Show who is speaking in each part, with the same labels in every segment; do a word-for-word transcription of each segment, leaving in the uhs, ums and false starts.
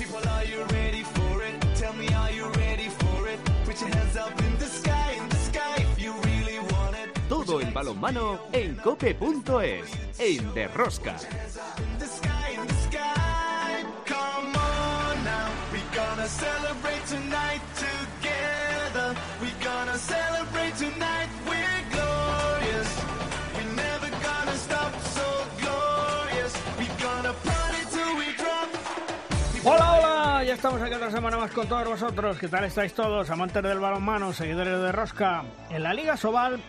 Speaker 1: Todo el balonmano en cope punto es, en De Rosca.
Speaker 2: Hola, hola, ya estamos aquí otra semana más con todos vosotros. ¿Qué tal estáis todos, amantes del balonmano, seguidores de Rosca? En la Liga Sobal,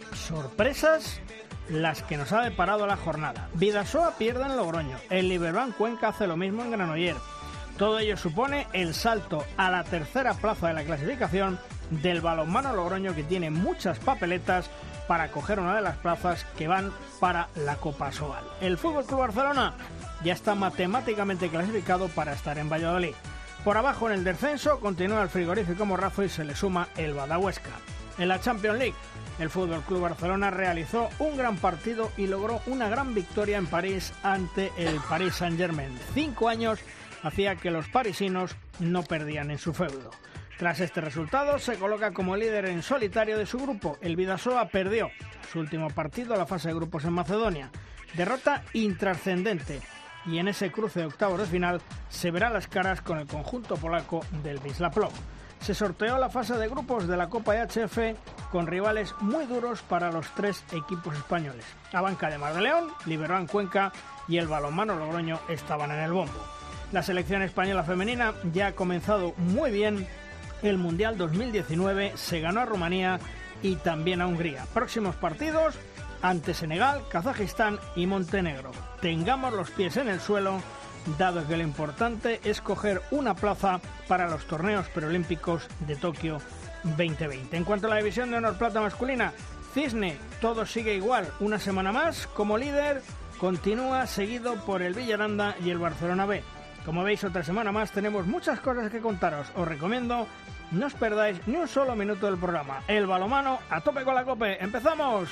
Speaker 2: sorpresas las que nos ha deparado la jornada. Bidasoa pierde en Logroño, el Liberbank Cuenca hace lo mismo en Granoller. Todo ello supone el salto a la tercera plaza de la clasificación del balonmano Logroño, que tiene muchas papeletas para coger una de las plazas que van para la Copa Sobal. El F C Barcelona ya está matemáticamente clasificado para estar en Valladolid. Por abajo en el descenso continúa el Frigorífico Morrazo y se le suma el Badahuesca. En la Champions League, el F C Barcelona realizó un gran partido y logró una gran victoria en París ante el Paris Saint-Germain. Cinco años hacía que los parisinos no perdían en su feudo. Tras este resultado, se coloca como líder en solitario de su grupo. El Bidasoa perdió su último partido, la fase de grupos en Macedonia. Derrota intrascendente. Y en ese cruce de octavos de final se verá las caras con el conjunto polaco del Wisla Plock. Se sorteó la fase de grupos de la Copa E H F con rivales muy duros para los tres equipos españoles. Abanca de Mar de León, Liberbank Cuenca y el balonmano Logroño estaban en el bombo. La selección española femenina ya ha comenzado muy bien el Mundial dos mil diecinueve, se ganó a Rumanía y también a Hungría. Próximos partidos ante Senegal, Kazajistán y Montenegro. Tengamos los pies en el suelo, dado que lo importante es coger una plaza para los torneos preolímpicos de Tokio veinte veinte. En cuanto a la división de honor plata masculina, Cisne, todo sigue igual. Una semana más, como líder, continúa seguido por el Villaranda y el Barcelona B. Como veis, otra semana más tenemos muchas cosas que contaros. Os recomiendo no os perdáis ni un solo minuto del programa. El balonmano a tope con la COPE. ¡Empezamos!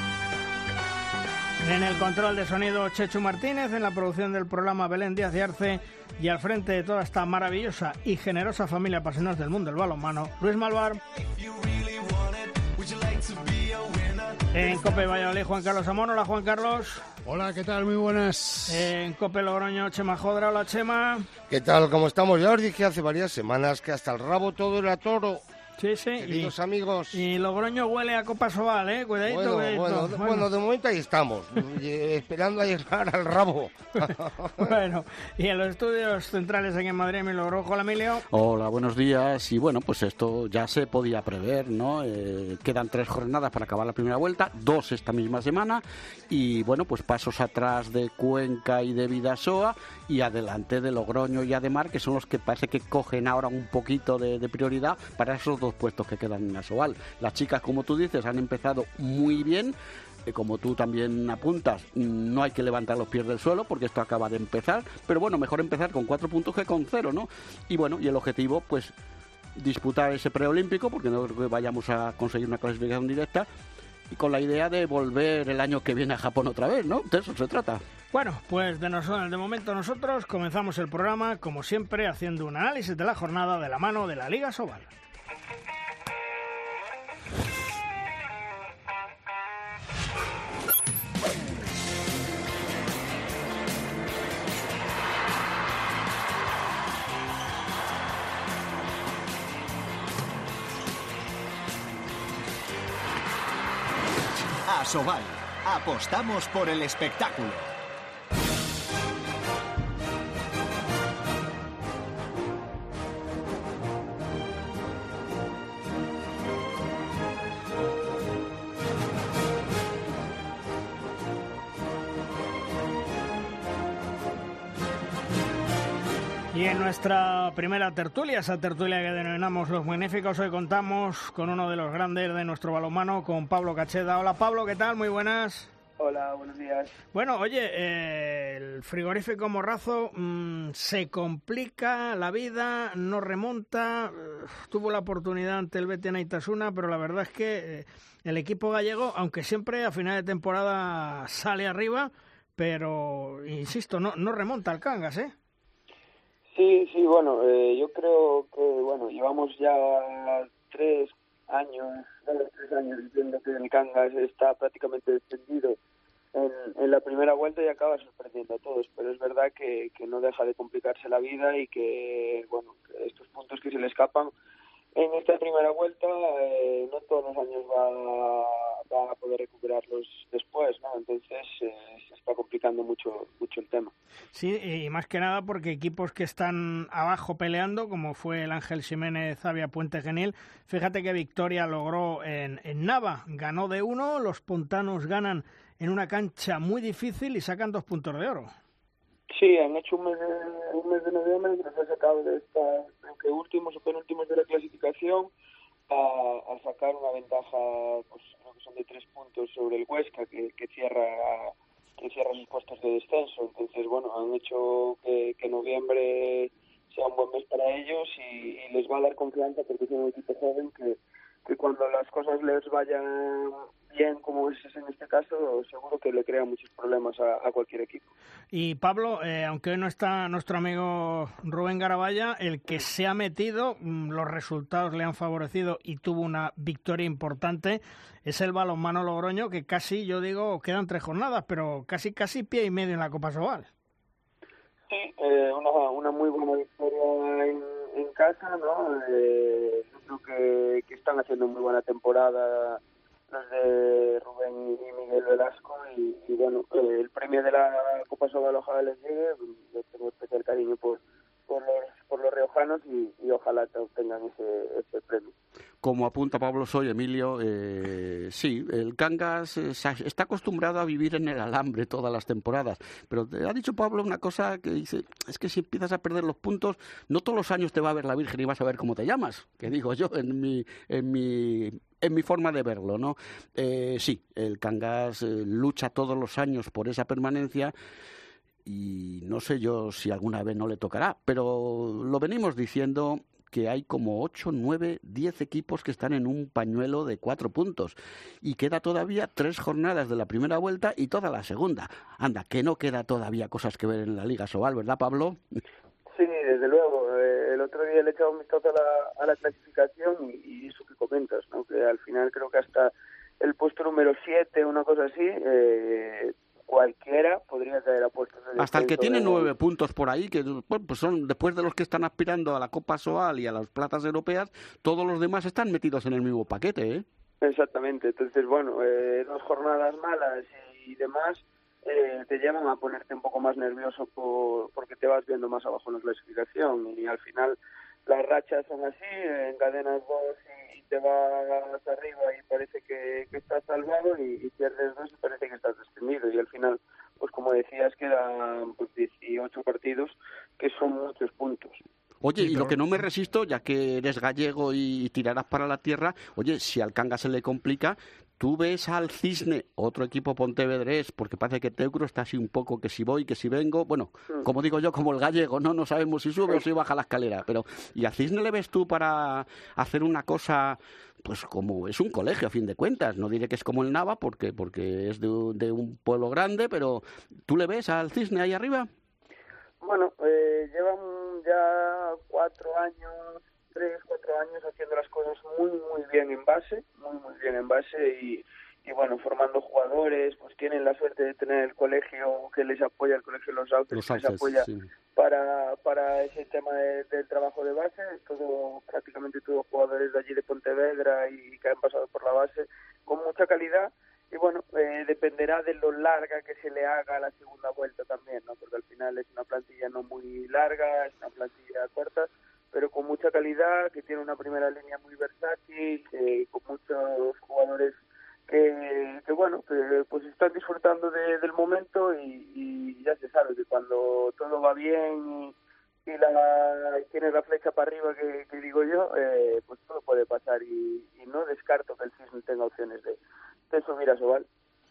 Speaker 2: En el control de sonido, Chechu Martínez, en la producción del programa Belén Díaz de Arce y al frente de toda esta maravillosa y generosa familia apasionados del mundo del balonmano, Luis Malvar. En COPE Valladolid, Juan Carlos Amón. Hola, Juan Carlos.
Speaker 3: Hola, ¿qué tal? Muy buenas.
Speaker 2: En COPE Logroño, Chema Jodra. Hola, Chema.
Speaker 4: ¿Qué tal? ¿Cómo estamos? Ya os dije hace varias semanas que hasta el rabo todo era toro.
Speaker 2: Sí, sí.
Speaker 4: Queridos
Speaker 2: y,
Speaker 4: amigos.
Speaker 2: Y Logroño huele a Copa Sobal, ¿eh? Cuidadito,
Speaker 4: bueno,
Speaker 2: cuidadito.
Speaker 4: Bueno, bueno. bueno, de momento ahí estamos, esperando a llegar al rabo.
Speaker 2: Bueno, y en los estudios centrales aquí en Madrid, me logró. Hola, Emilio.
Speaker 5: Hola, buenos días. Y bueno, pues esto ya se podía prever, ¿no? Eh, quedan tres jornadas para acabar la primera vuelta, dos esta misma semana. Y bueno, pues pasos atrás de Cuenca y de Bidasoa y adelante de Logroño y Ademar, que son los que parece que cogen ahora un poquito de, de prioridad para esos dos puestos que quedan en la Sobal. Las chicas, como tú dices, han empezado muy bien. Eh, como tú también apuntas, no hay que levantar los pies del suelo porque esto acaba de empezar, pero bueno, mejor empezar con cuatro puntos que con cero, ¿no? Y bueno, y el objetivo, pues, disputar ese preolímpico, porque no creo que vayamos a conseguir una clasificación directa, y con la idea de volver el año que viene a Japón otra vez, ¿no? De eso se trata.
Speaker 2: Bueno, pues de, nosotros, de momento nosotros comenzamos el programa, como siempre, haciendo un análisis de la jornada de la mano de la Liga Sobal.
Speaker 1: Asobal, apostamos por el espectáculo.
Speaker 2: Y en nuestra primera tertulia, esa tertulia que denominamos Los Magníficos, hoy contamos con uno de los grandes de nuestro balonmano, con Pablo Cacheda. Hola, Pablo, ¿qué tal? Muy buenas.
Speaker 6: Hola, buenos días.
Speaker 2: Bueno, oye, eh, el Frigorífico Morrazo mmm, se complica la vida, no remonta, eh, tuvo la oportunidad ante el Betis Naitasuna, pero la verdad es que eh, el equipo gallego, aunque siempre a final de temporada sale arriba, pero, insisto, no, no remonta al Cangas, ¿eh?
Speaker 6: Sí, sí, bueno, eh, yo creo que, bueno, llevamos ya tres años, dos, tres años diciendo que el Cangas está prácticamente descendido en, en la primera vuelta y acaba sorprendiendo a todos, pero es verdad que, que no deja de complicarse la vida y que, bueno, que estos puntos que se le escapan en esta primera vuelta eh, no todos los años va, va a poder recuperarlos después, ¿no? Entonces eh, se está complicando mucho mucho el tema.
Speaker 2: Sí, y más que nada porque equipos que están abajo peleando, como fue el Ángel Ximénez Zavia Puente Genil, fíjate qué victoria logró en, en Nava, ganó de uno, los puntanos ganan en una cancha muy difícil y sacan dos puntos de oro.
Speaker 6: Sí, han hecho un mes de, un mes de noviembre que se ha sacado de esta, entre últimos o penúltimos de la clasificación, a, a sacar una ventaja, pues creo que son de tres puntos sobre el Huesca, que, que cierra que cierra sus puestos de descenso. Entonces, bueno, han hecho que, que noviembre sea un buen mes para ellos y, y les va a dar confianza porque es un equipo joven que, que cuando las cosas les vayan bien, como es en este caso, seguro que le crea muchos problemas a, a cualquier equipo.
Speaker 2: Y Pablo, eh, aunque hoy no está nuestro amigo Rubén Garabaya, el que se ha metido, los resultados le han favorecido y tuvo una victoria importante, es el Balonmano Logroño, que casi, yo digo, quedan tres jornadas, pero casi casi pie y medio en la Copa Sobal.
Speaker 6: Sí, eh, una, una muy buena victoria en, en casa, ¿no? Eh, yo creo que, que están haciendo muy buena temporada los de Rubén y Miguel Velasco y, y bueno, eh, el premio de la Copa Sobal ojalá les llegue. Yo tengo especial cariño por por los, por los riojanos y, y ojalá obtengan ese, ese premio.
Speaker 5: Como apunta Pablo Soy, Emilio, eh, sí, el Cangas eh, está acostumbrado a vivir en el alambre todas las temporadas, pero te ha dicho Pablo una cosa que dice, es que si empiezas a perder los puntos, no todos los años te va a ver la Virgen y vas a ver cómo te llamas, que digo yo en mi en mi en mi forma de verlo, ¿no? Eh, sí, el Cangas eh, lucha todos los años por esa permanencia. Y no sé yo si alguna vez no le tocará, pero lo venimos diciendo que hay como ocho, nueve, diez equipos que están en un pañuelo de cuatro puntos y queda todavía tres jornadas de la primera vuelta y toda la segunda. Anda, que no queda todavía cosas que ver en la Liga Sobal, ¿verdad, Pablo?
Speaker 6: Sí, desde luego. Eh, el otro día le he echado un vistazo a la, a la clasificación y, y eso que comentas, ¿no? Que al final creo que hasta el puesto número siete, una cosa así, eh, cualquiera podría caer a puestos de
Speaker 5: hasta el que tiene
Speaker 6: de...
Speaker 5: nueve puntos por ahí, que bueno, pues son después de los que están aspirando a la Copa Sobal y a las plazas europeas, todos los demás están metidos en el mismo paquete, ¿eh?
Speaker 6: Exactamente. Entonces, bueno, eh, dos jornadas malas y demás eh, te llevan a ponerte un poco más nervioso por, porque te vas viendo más abajo en la clasificación y al final las rachas son así, encadenas dos y, y te vas arriba y parece que, que estás salvado y, y pierdes dos y parece que estás descendido y al final, pues como decías, quedan pues dieciocho partidos que son muchos puntos.
Speaker 5: Oye, y lo que no me resisto, ya que eres gallego y tirarás para la tierra, oye, si al Cangas se le complica, tú ves al Cisne, otro equipo pontevedrés, porque parece que Teucro está así un poco que si voy, que si vengo, bueno, mm. como digo yo, como el gallego, no no sabemos si sube sí. o si baja la escalera, pero ¿y al Cisne le ves tú para hacer una cosa, pues como es un colegio a fin de cuentas? No diré que es como el Nava, porque porque es de, de un pueblo grande, pero ¿tú le ves al Cisne ahí arriba?
Speaker 6: Bueno, eh, llevan ya cuatro años, tres, cuatro años haciendo las cosas muy, muy bien en base, muy, muy bien en base y, y bueno, formando jugadores, pues tienen la suerte de tener el colegio que les apoya, el colegio de los Sauces, que les apoya sí. para, para ese tema de, del trabajo de base, todo, prácticamente todos jugadores de allí de Pontevedra y que han pasado por la base con mucha calidad. Y bueno, eh, dependerá de lo larga que se le haga a la segunda vuelta también, ¿no? Porque al final es una plantilla no muy larga, es una plantilla corta, pero con mucha calidad, que tiene una primera línea muy versátil, eh, con muchos jugadores que, que bueno, que pues están disfrutando de, del momento y, y ya se sabe que cuando todo va bien y, y la, tienes la flecha para arriba que, que digo yo, eh, pues todo puede pasar y, y no descarto que el Cisne tenga opciones de de subir a Sobal.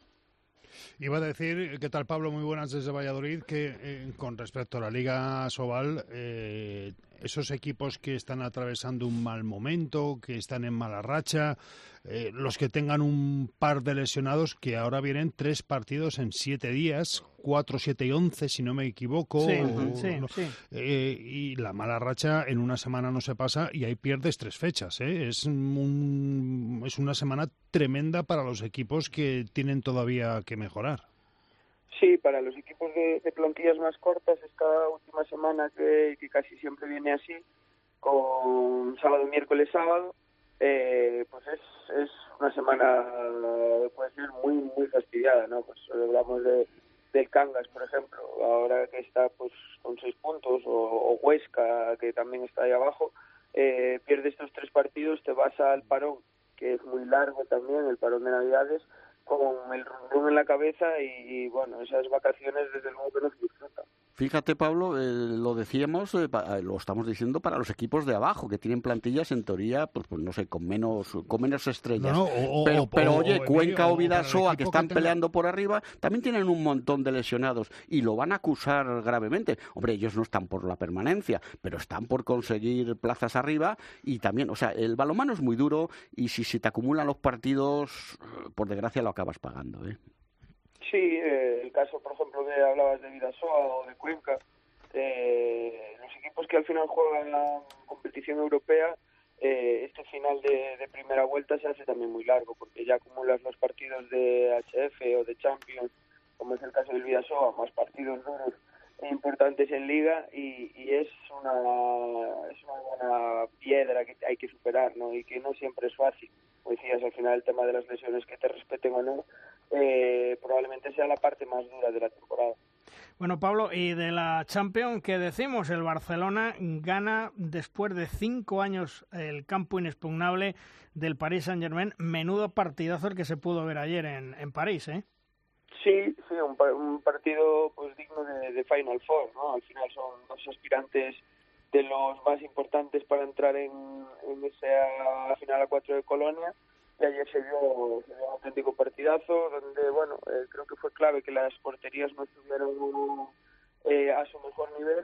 Speaker 3: Iba a decir, ¿qué tal Pablo? Muy buenas desde Valladolid, que eh, con respecto a la Liga Sobal, eh, esos equipos que están atravesando un mal momento, que están en mala racha, eh, los que tengan un par de lesionados, que ahora vienen tres partidos en siete días, cuatro, siete y once, si no me equivoco.
Speaker 2: Sí,
Speaker 3: o,
Speaker 2: sí,
Speaker 3: no,
Speaker 2: sí.
Speaker 3: Eh, y la mala racha en una semana no se pasa y ahí pierdes tres fechas. ¿eh? Es, un, es una semana tremenda para los equipos que tienen todavía que mejorar.
Speaker 6: Sí, para los equipos de, de plantillas más cortas, esta última semana que, que casi siempre viene así, con sábado, miércoles, sábado, eh, pues es, es una semana, puede ser muy muy fastidiada, ¿no? Pues hablamos de del Cangas, por ejemplo, ahora que está pues con seis puntos, o, o Huesca, que también está ahí abajo, eh, pierde estos tres partidos, te vas al parón, que es muy largo también, el parón de Navidades, con el rum en la cabeza y, y, bueno, esas vacaciones desde luego que no se disfrutan.
Speaker 5: Fíjate, Pablo, eh, lo decíamos, eh, pa, lo estamos diciendo para los equipos de abajo, que tienen plantillas en teoría, pues, pues no sé, con menos con menos estrellas.
Speaker 3: No, no, o,
Speaker 5: pero,
Speaker 3: o,
Speaker 5: pero
Speaker 3: o,
Speaker 5: oye,
Speaker 3: o,
Speaker 5: Cuenca o,
Speaker 3: o
Speaker 5: Bidasoa, que están
Speaker 3: que tenga...
Speaker 5: peleando por arriba, también tienen un montón de lesionados y lo van a acusar gravemente. Hombre, ellos no están por la permanencia, pero están por conseguir plazas arriba y también, o sea, el balonmano es muy duro y si se te acumulan los partidos, por desgracia lo acabas pagando, ¿eh?
Speaker 6: Sí, eh, el caso, por ejemplo, que hablabas de Bidasoa o de Cuenca, eh, los equipos que al final juegan la competición europea, eh, este final de, de primera vuelta se hace también muy largo, porque ya acumulas los partidos de H F o de Champions, como es el caso del Bidasoa, más partidos duros e importantes en Liga, y, y es una es una buena piedra que hay que superar, ¿no? Y que no siempre es fácil. Como decías, al final el tema de las lesiones, que te respeten o no, eh, probablemente sea la parte más dura de la temporada.
Speaker 2: Bueno, Pablo, y de la Champions, ¿qué decimos? El Barcelona gana después de cinco años el campo inexpugnable del Paris Saint-Germain. Menudo partidazo el que se pudo ver ayer en, en París, ¿eh?
Speaker 6: Sí, sí, un, un partido pues digno de, de Final Four, ¿no? Al final son dos aspirantes de los más importantes para entrar en, en esa final a cuatro de Colonia, y ayer se vio, se vio un auténtico partidazo donde, bueno, eh, creo que fue clave que las porterías no estuvieran eh, a su mejor nivel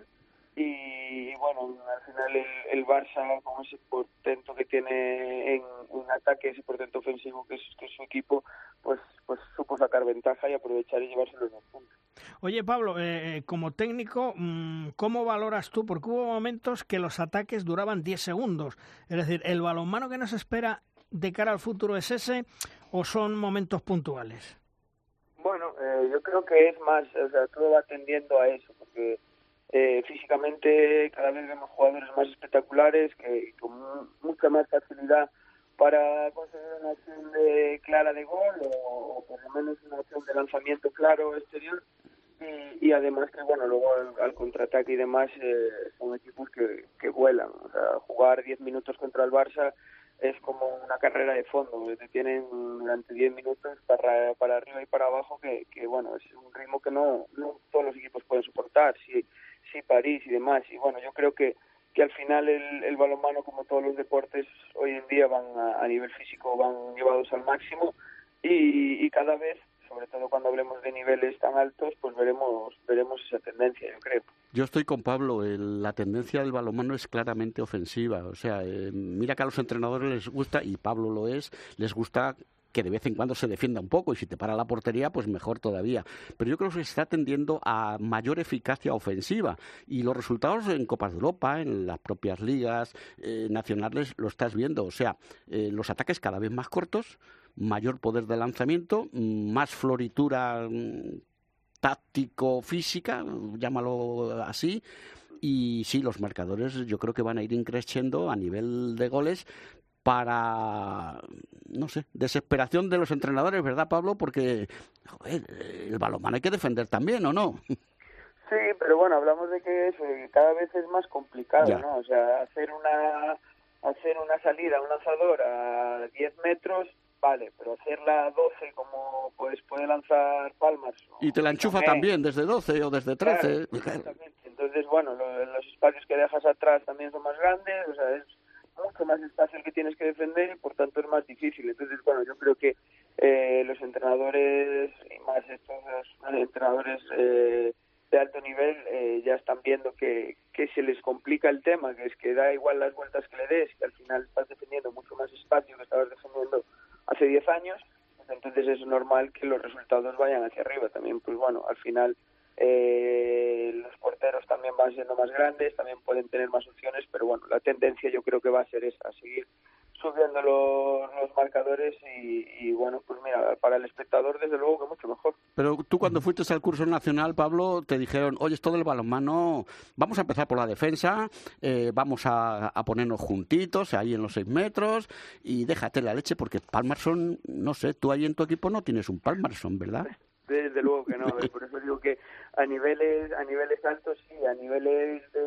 Speaker 6: y, y bueno, al final el, el Barça, con ese portento que tiene en, en ataque, ese portento ofensivo que es, que es su equipo, pues pues supo sacar ventaja y aprovechar y llevarse los dos puntos.
Speaker 2: Oye, Pablo, eh, como técnico, ¿cómo valoras tú? Porque hubo momentos que los ataques duraban diez segundos. Es decir, ¿el balonmano que nos espera de cara al futuro es ese o son momentos puntuales?
Speaker 6: Bueno, eh, yo creo que es más, o sea, todo va tendiendo a eso, porque eh, físicamente cada vez vemos jugadores más espectaculares, que con mucha más facilidad para conseguir una acción de, clara de gol o, o por lo menos una acción de lanzamiento claro exterior y, y además que bueno luego al, al contraataque y demás eh, son equipos que, que vuelan, o sea, jugar diez minutos contra el Barça es como una carrera de fondo, te tienen durante diez minutos para, para arriba y para abajo que, que bueno es un ritmo que no, no todos los equipos pueden soportar, sí, sí París y demás, y bueno yo creo que que al final el, el balonmano, como todos los deportes hoy en día, van a, a nivel físico, van llevados al máximo y, y cada vez, sobre todo cuando hablemos de niveles tan altos, pues veremos veremos esa tendencia, yo creo.
Speaker 5: Yo estoy con Pablo, el, la tendencia del balonmano es claramente ofensiva, o sea, eh, mira que a los entrenadores les gusta, y Pablo lo es, les gusta que de vez en cuando se defienda un poco y si te para la portería, pues mejor todavía. Pero yo creo que se está tendiendo a mayor eficacia ofensiva y los resultados en Copas de Europa, en las propias ligas eh, nacionales, lo estás viendo. O sea, eh, los ataques cada vez más cortos, mayor poder de lanzamiento, más floritura mmm, táctico-física, llámalo así. Y sí, los marcadores yo creo que van a ir increciendo a nivel de goles, para, no sé, desesperación de los entrenadores, ¿verdad, Pablo? Porque, joder, el balonmano hay que defender también, ¿o no?
Speaker 6: Sí, pero bueno, hablamos de que eso cada vez es más complicado,
Speaker 5: ya.
Speaker 6: ¿no? O sea, hacer una hacer una salida, un lanzador a diez metros, vale, pero hacerla a doce como pues puede lanzar Palmas.
Speaker 5: Y te la enchufa también, también desde doce o desde trece.
Speaker 6: Claro, exactamente. Entonces, bueno, lo, los espacios que dejas atrás también son más grandes, o sea, es mucho más espacio el que tienes que defender y por tanto es más difícil. Entonces, bueno, yo creo que eh, los entrenadores y más estos los entrenadores eh, de alto nivel eh, ya están viendo que, que se les complica el tema, que es que da igual las vueltas que le des, que al final estás defendiendo mucho más espacio que estabas defendiendo hace diez años. Entonces entonces es normal que los resultados vayan hacia arriba también. Pues bueno, al final eh, los porteros también van siendo más grandes, también pueden tener más opciones, pero bueno, la tendencia yo creo que va a ser esa, seguir subiendo los, los marcadores y, y bueno, pues mira, para el espectador desde luego que mucho mejor.
Speaker 5: Pero tú cuando fuiste al curso nacional, Pablo, te dijeron, oye, esto del balonmano, vamos a empezar por la defensa, eh, vamos a, a ponernos juntitos ahí en los seis metros y déjate la leche, porque Palmarsson, no sé, tú ahí en tu equipo no tienes un Palmarsson, ¿verdad?
Speaker 6: Desde luego que no, por eso digo que a niveles a niveles altos sí, a niveles de,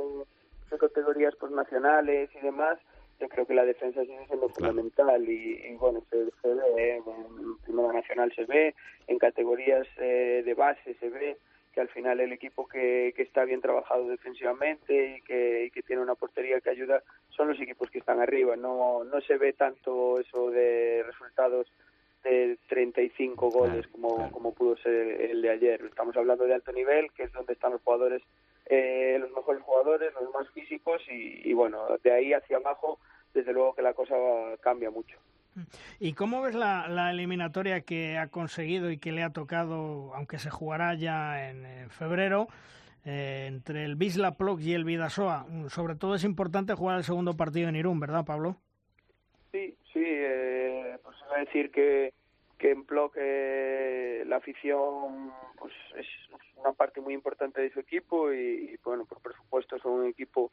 Speaker 6: de categorías pues nacionales y demás, yo creo que la defensa sigue siendo fundamental y, y bueno, se, se ve, en Primera Nacional se ve, en categorías eh, de base se ve que al final el equipo que, que está bien trabajado defensivamente y que, y que tiene una portería que ayuda son los equipos que están arriba, no, no se ve tanto eso de resultados de treinta y cinco goles como, claro. como pudo ser el de ayer. Estamos hablando de alto nivel, que es donde están los jugadores, eh, los mejores jugadores, los más físicos y, y bueno, de ahí hacia abajo, desde luego que la cosa cambia mucho.
Speaker 2: ¿Y cómo ves la, la eliminatoria que ha conseguido y que le ha tocado, aunque se jugará ya en, en febrero, eh, entre el Wisla Plock y el Bidasoa? Sobre todo es importante jugar el segundo partido en Irún, ¿verdad, Pablo?
Speaker 6: Sí, sí, eh, pues es decir que, que en Plock eh, la afición pues es una parte muy importante de su equipo y, y bueno, por presupuesto son un equipo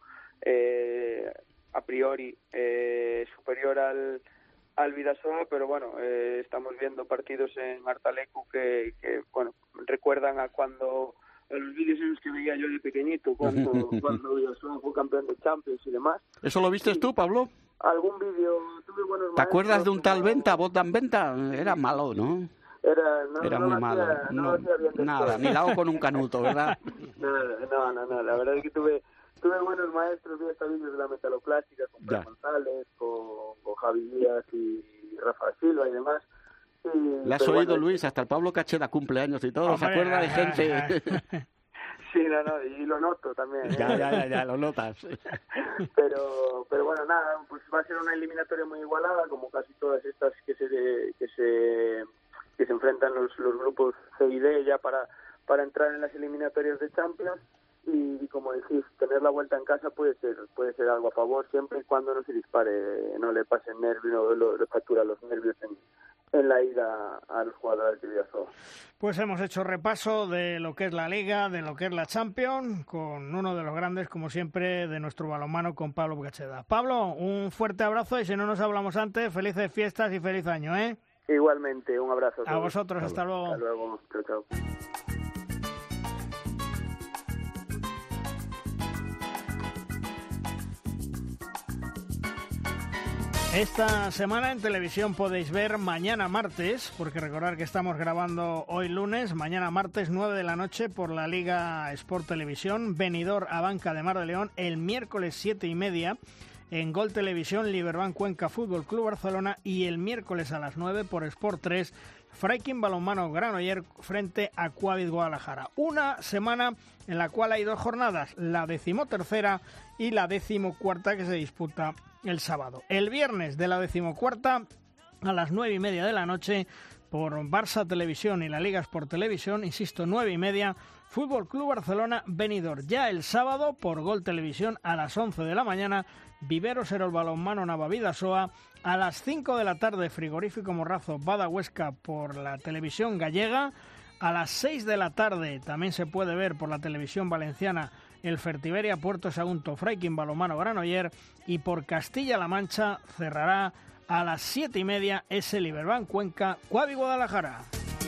Speaker 6: eh, a priori eh, superior al al Bidasoa, pero bueno, eh, estamos viendo partidos en Artalecu que, que bueno, recuerdan a cuando a los vídeos en los que veía yo de pequeñito cuando, cuando Bidasoa fue campeón de Champions y demás.
Speaker 5: ¿Eso lo viste tú, Pablo?
Speaker 6: Algún vídeo, tuve buenos
Speaker 5: ¿Te acuerdas de un tal
Speaker 6: como...
Speaker 5: Venta, Bogdan Venta? Era malo, ¿no?
Speaker 6: Era, no,
Speaker 5: Era
Speaker 6: no
Speaker 5: muy malo.
Speaker 6: Hacía, no
Speaker 5: no, nada, ni lado con un canuto, ¿verdad?
Speaker 6: no, no, no, no, la verdad es que tuve tuve buenos maestros, vi hasta vídeos de la metaloplástica con Pedro González, con, con Javi Díaz y Rafa Silva y demás. Y,
Speaker 5: ¿Le has oído, bueno, Luis? Hasta el Pablo Cacheda cumpleaños y todo, ¿se acuerda de gente?
Speaker 6: Sí, no, no, y lo noto también. ¿eh?
Speaker 5: Ya, ya, ya, ya, lo notas.
Speaker 6: Pero, pero bueno, nada, pues va a ser una eliminatoria muy igualada, como casi todas estas que se que se que se enfrentan los, los grupos C y D ya para para entrar en las eliminatorias de Champions. Y, y como decís, tener la vuelta en casa puede ser puede ser algo a favor siempre y cuando no se dispare, no le pasen nervios, no le, le factura los nervios en, en la ida a los jugadores de Bidasoa.
Speaker 2: Pues hemos hecho repaso de lo que es la Liga, de lo que es la Champions, con uno de los grandes, como siempre, de nuestro balonmano, con Pablo Cacheda. Pablo, un fuerte abrazo y si no nos hablamos antes, felices fiestas y feliz año, ¿eh?
Speaker 6: Igualmente, un abrazo a todos.
Speaker 2: A vosotros, hasta luego.
Speaker 6: Hasta luego, chao, chao.
Speaker 2: Esta semana en televisión podéis ver mañana martes, porque recordad que estamos grabando hoy lunes, mañana martes nueve de la noche por la Liga Sport Televisión, Benidorm Abanca de Mar de León, el miércoles siete y media en Gol Televisión, Liberbank Cuenca Fútbol Club Barcelona y el miércoles a las nueve por Sport tres, Freikin Balonmano Granollers frente a Quavis Guadalajara. Una semana en la cual hay dos jornadas, la decimotercera y la decimocuarta que se disputa el sábado. El viernes de la decimocuarta a las nueve y media de la noche por Barça Televisión y la Liga Sport Televisión, insisto, nueve y media, Fútbol Club Barcelona Benidorm. Ya el sábado por Gol Televisión a las once de la mañana, Viveros Erol Balonmano Nava-Bidasoa. A las cinco de la tarde, Frigorífico Morrazo Bada Huesca por la televisión gallega. A las seis de la tarde también se puede ver por la televisión valenciana el Fertiberia Puerto Sagunto Freikin Balonmano Granollers y por Castilla-La Mancha cerrará a las siete y media ese Liberbank Cuenca Quavis Guadalajara.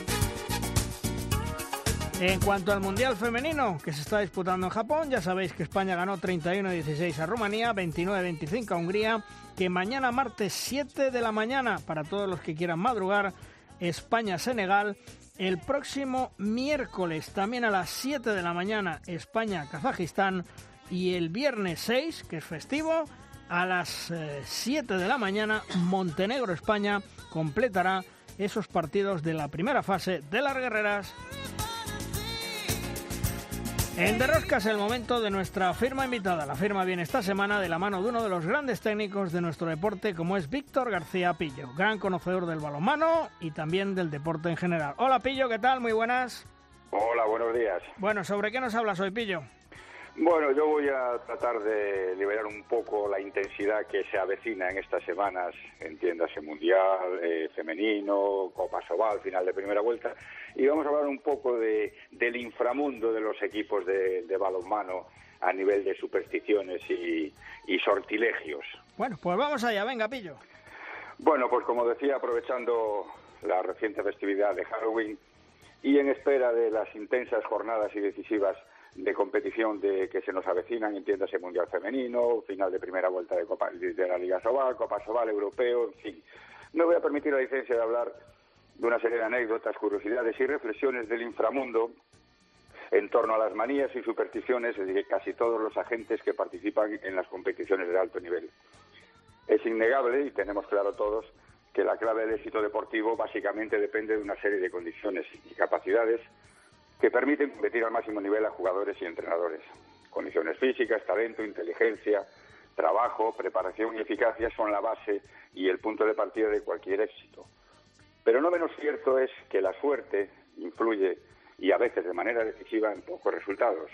Speaker 2: En cuanto al Mundial Femenino, que se está disputando en Japón, ya sabéis que España ganó treinta y uno a dieciséis a Rumanía, veintinueve a veinticinco a Hungría, que mañana martes siete de la mañana, para todos los que quieran madrugar, España-Senegal. El próximo miércoles, también a las siete de la mañana, España-Kazajistán. Y el viernes seis, que es festivo, a las eh, siete de la mañana, Montenegro-España completará esos partidos de la primera fase de las guerreras. En De Rosca es el momento de nuestra firma invitada. La firma viene esta semana de la mano de uno de los grandes técnicos de nuestro deporte, como es Víctor García Pillo, gran conocedor del balonmano y también del deporte en general. Hola Pillo, ¿qué tal? Muy buenas.
Speaker 7: Hola, buenos días.
Speaker 2: Bueno, ¿sobre qué nos hablas hoy, Pillo?
Speaker 7: Bueno, yo voy a tratar de liberar un poco la intensidad que se avecina en estas semanas, entiéndase Mundial, eh, femenino, Copa Sobal, final de primera vuelta, y vamos a hablar un poco de, del inframundo de los equipos de, de balonmano a nivel de supersticiones y, y sortilegios.
Speaker 2: Bueno, pues vamos allá, venga, Pillo.
Speaker 7: Bueno, pues como decía, aprovechando la reciente festividad de Halloween y en espera de las intensas jornadas y decisivas de competición de que se nos avecinan, entiéndase Mundial Femenino, final de primera vuelta de, Copa, de la Liga Sobal, Copa Sobal, Europeo, en fin. Me voy a permitir la licencia de hablar de una serie de anécdotas, curiosidades y reflexiones del inframundo en torno a las manías y supersticiones de casi todos los agentes que participan en las competiciones de alto nivel. Es innegable, y tenemos claro todos, que la clave del éxito deportivo básicamente depende de una serie de condiciones y capacidades que permiten competir al máximo nivel a jugadores y entrenadores. Condiciones físicas, talento, inteligencia, trabajo, preparación y eficacia son la base y el punto de partida de cualquier éxito. Pero no menos cierto es que la suerte influye, y a veces de manera decisiva, en pocos resultados.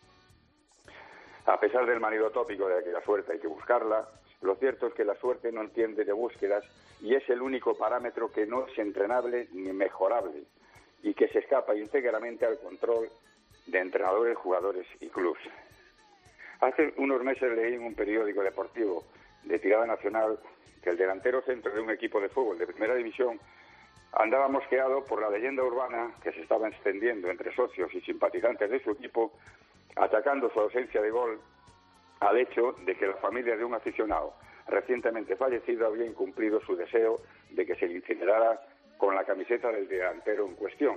Speaker 7: A pesar del manido tópico de que la suerte hay que buscarla, lo cierto es que la suerte no entiende de búsquedas y es el único parámetro que no es entrenable ni mejorable, y que se escapa íntegramente al control de entrenadores, jugadores y clubes. Hace unos meses leí en un periódico deportivo de tirada nacional que el delantero centro de un equipo de fútbol de primera división andaba mosqueado por la leyenda urbana que se estaba extendiendo entre socios y simpatizantes de su equipo, atacando su ausencia de gol al hecho de que la familia de un aficionado recientemente fallecido había incumplido su deseo de que se le incinerara con la camiseta del delantero en cuestión.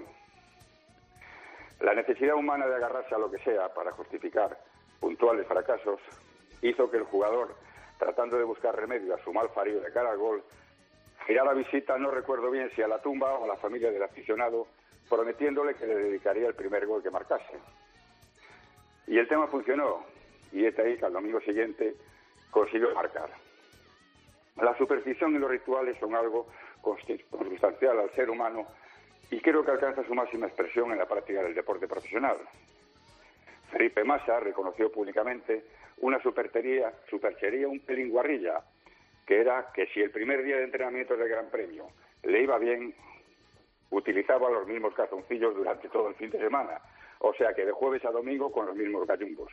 Speaker 7: La necesidad humana de agarrarse a lo que sea para justificar puntuales fracasos hizo que el jugador, tratando de buscar remedio a su mal farío de cara al gol, girara visita, no recuerdo bien si a la tumba o a la familia del aficionado, prometiéndole que le dedicaría el primer gol que marcase. Y el tema funcionó, y es ahí que al domingo siguiente consiguió marcar. La superstición y los rituales son algo consustancial al ser humano y creo que alcanza su máxima expresión en la práctica del deporte profesional. Felipe Massa reconoció públicamente una superchería, superchería un pelín guarrilla, que era que si el primer día de entrenamiento del Gran Premio le iba bien, utilizaba los mismos calzoncillos durante todo el fin de semana, o sea que de jueves a domingo con los mismos gallumbos.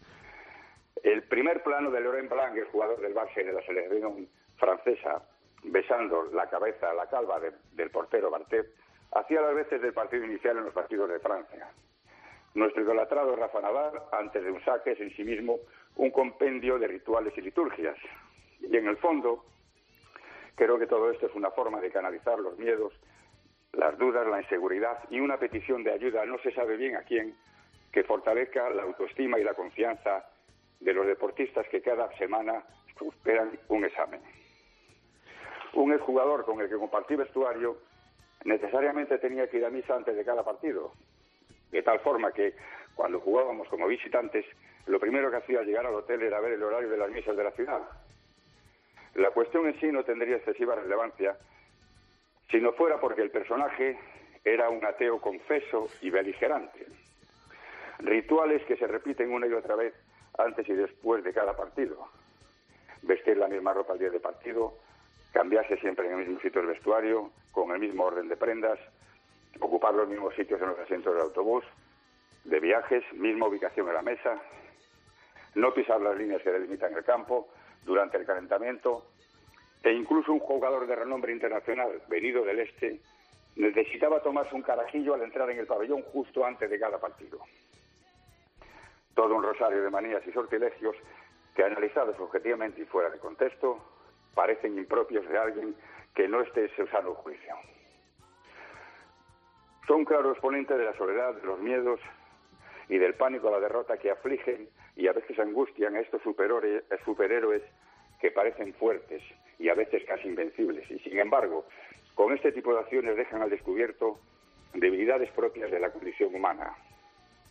Speaker 7: El primer plano de Laurent Blanc, el jugador del Barça y de la selección francesa, besando la cabeza a la calva de, del portero Bartet, hacía las veces del partido inicial en los partidos de Francia. Nuestro idolatrado Rafa Nadal, antes de un saque, es en sí mismo un compendio de rituales y liturgias. Y en el fondo, creo que todo esto es una forma de canalizar los miedos, las dudas, la inseguridad y una petición de ayuda, no se sabe bien a quién, que fortalezca la autoestima y la confianza de los deportistas que cada semana superan un examen. Un exjugador con el que compartí vestuario necesariamente tenía que ir a misa antes de cada partido, de tal forma que cuando jugábamos como visitantes, lo primero que hacía al llegar al hotel era ver el horario de las misas de la ciudad. La cuestión en sí no tendría excesiva relevancia si no fuera porque el personaje era un ateo confeso y beligerante. Rituales que se repiten una y otra vez antes y después de cada partido. Vestir la misma ropa al día de partido, cambiarse siempre en el mismo sitio del vestuario, con el mismo orden de prendas, ocupar los mismos sitios en los asientos del autobús, de viajes, misma ubicación en la mesa, no pisar las líneas que delimitan el campo durante el calentamiento, e incluso un jugador de renombre internacional, venido del este, necesitaba tomarse un carajillo al entrar en el pabellón justo antes de cada partido. Todo un rosario de manías y sortilegios que, analizados objetivamente y fuera de contexto, parecen impropios de alguien que no esté en su sano juicio. Son un claro exponente de la soledad, de los miedos y del pánico a la derrota que afligen y a veces angustian a estos superhéroes que parecen fuertes y a veces casi invencibles. Y sin embargo, con este tipo de acciones dejan al descubierto debilidades propias de la condición humana.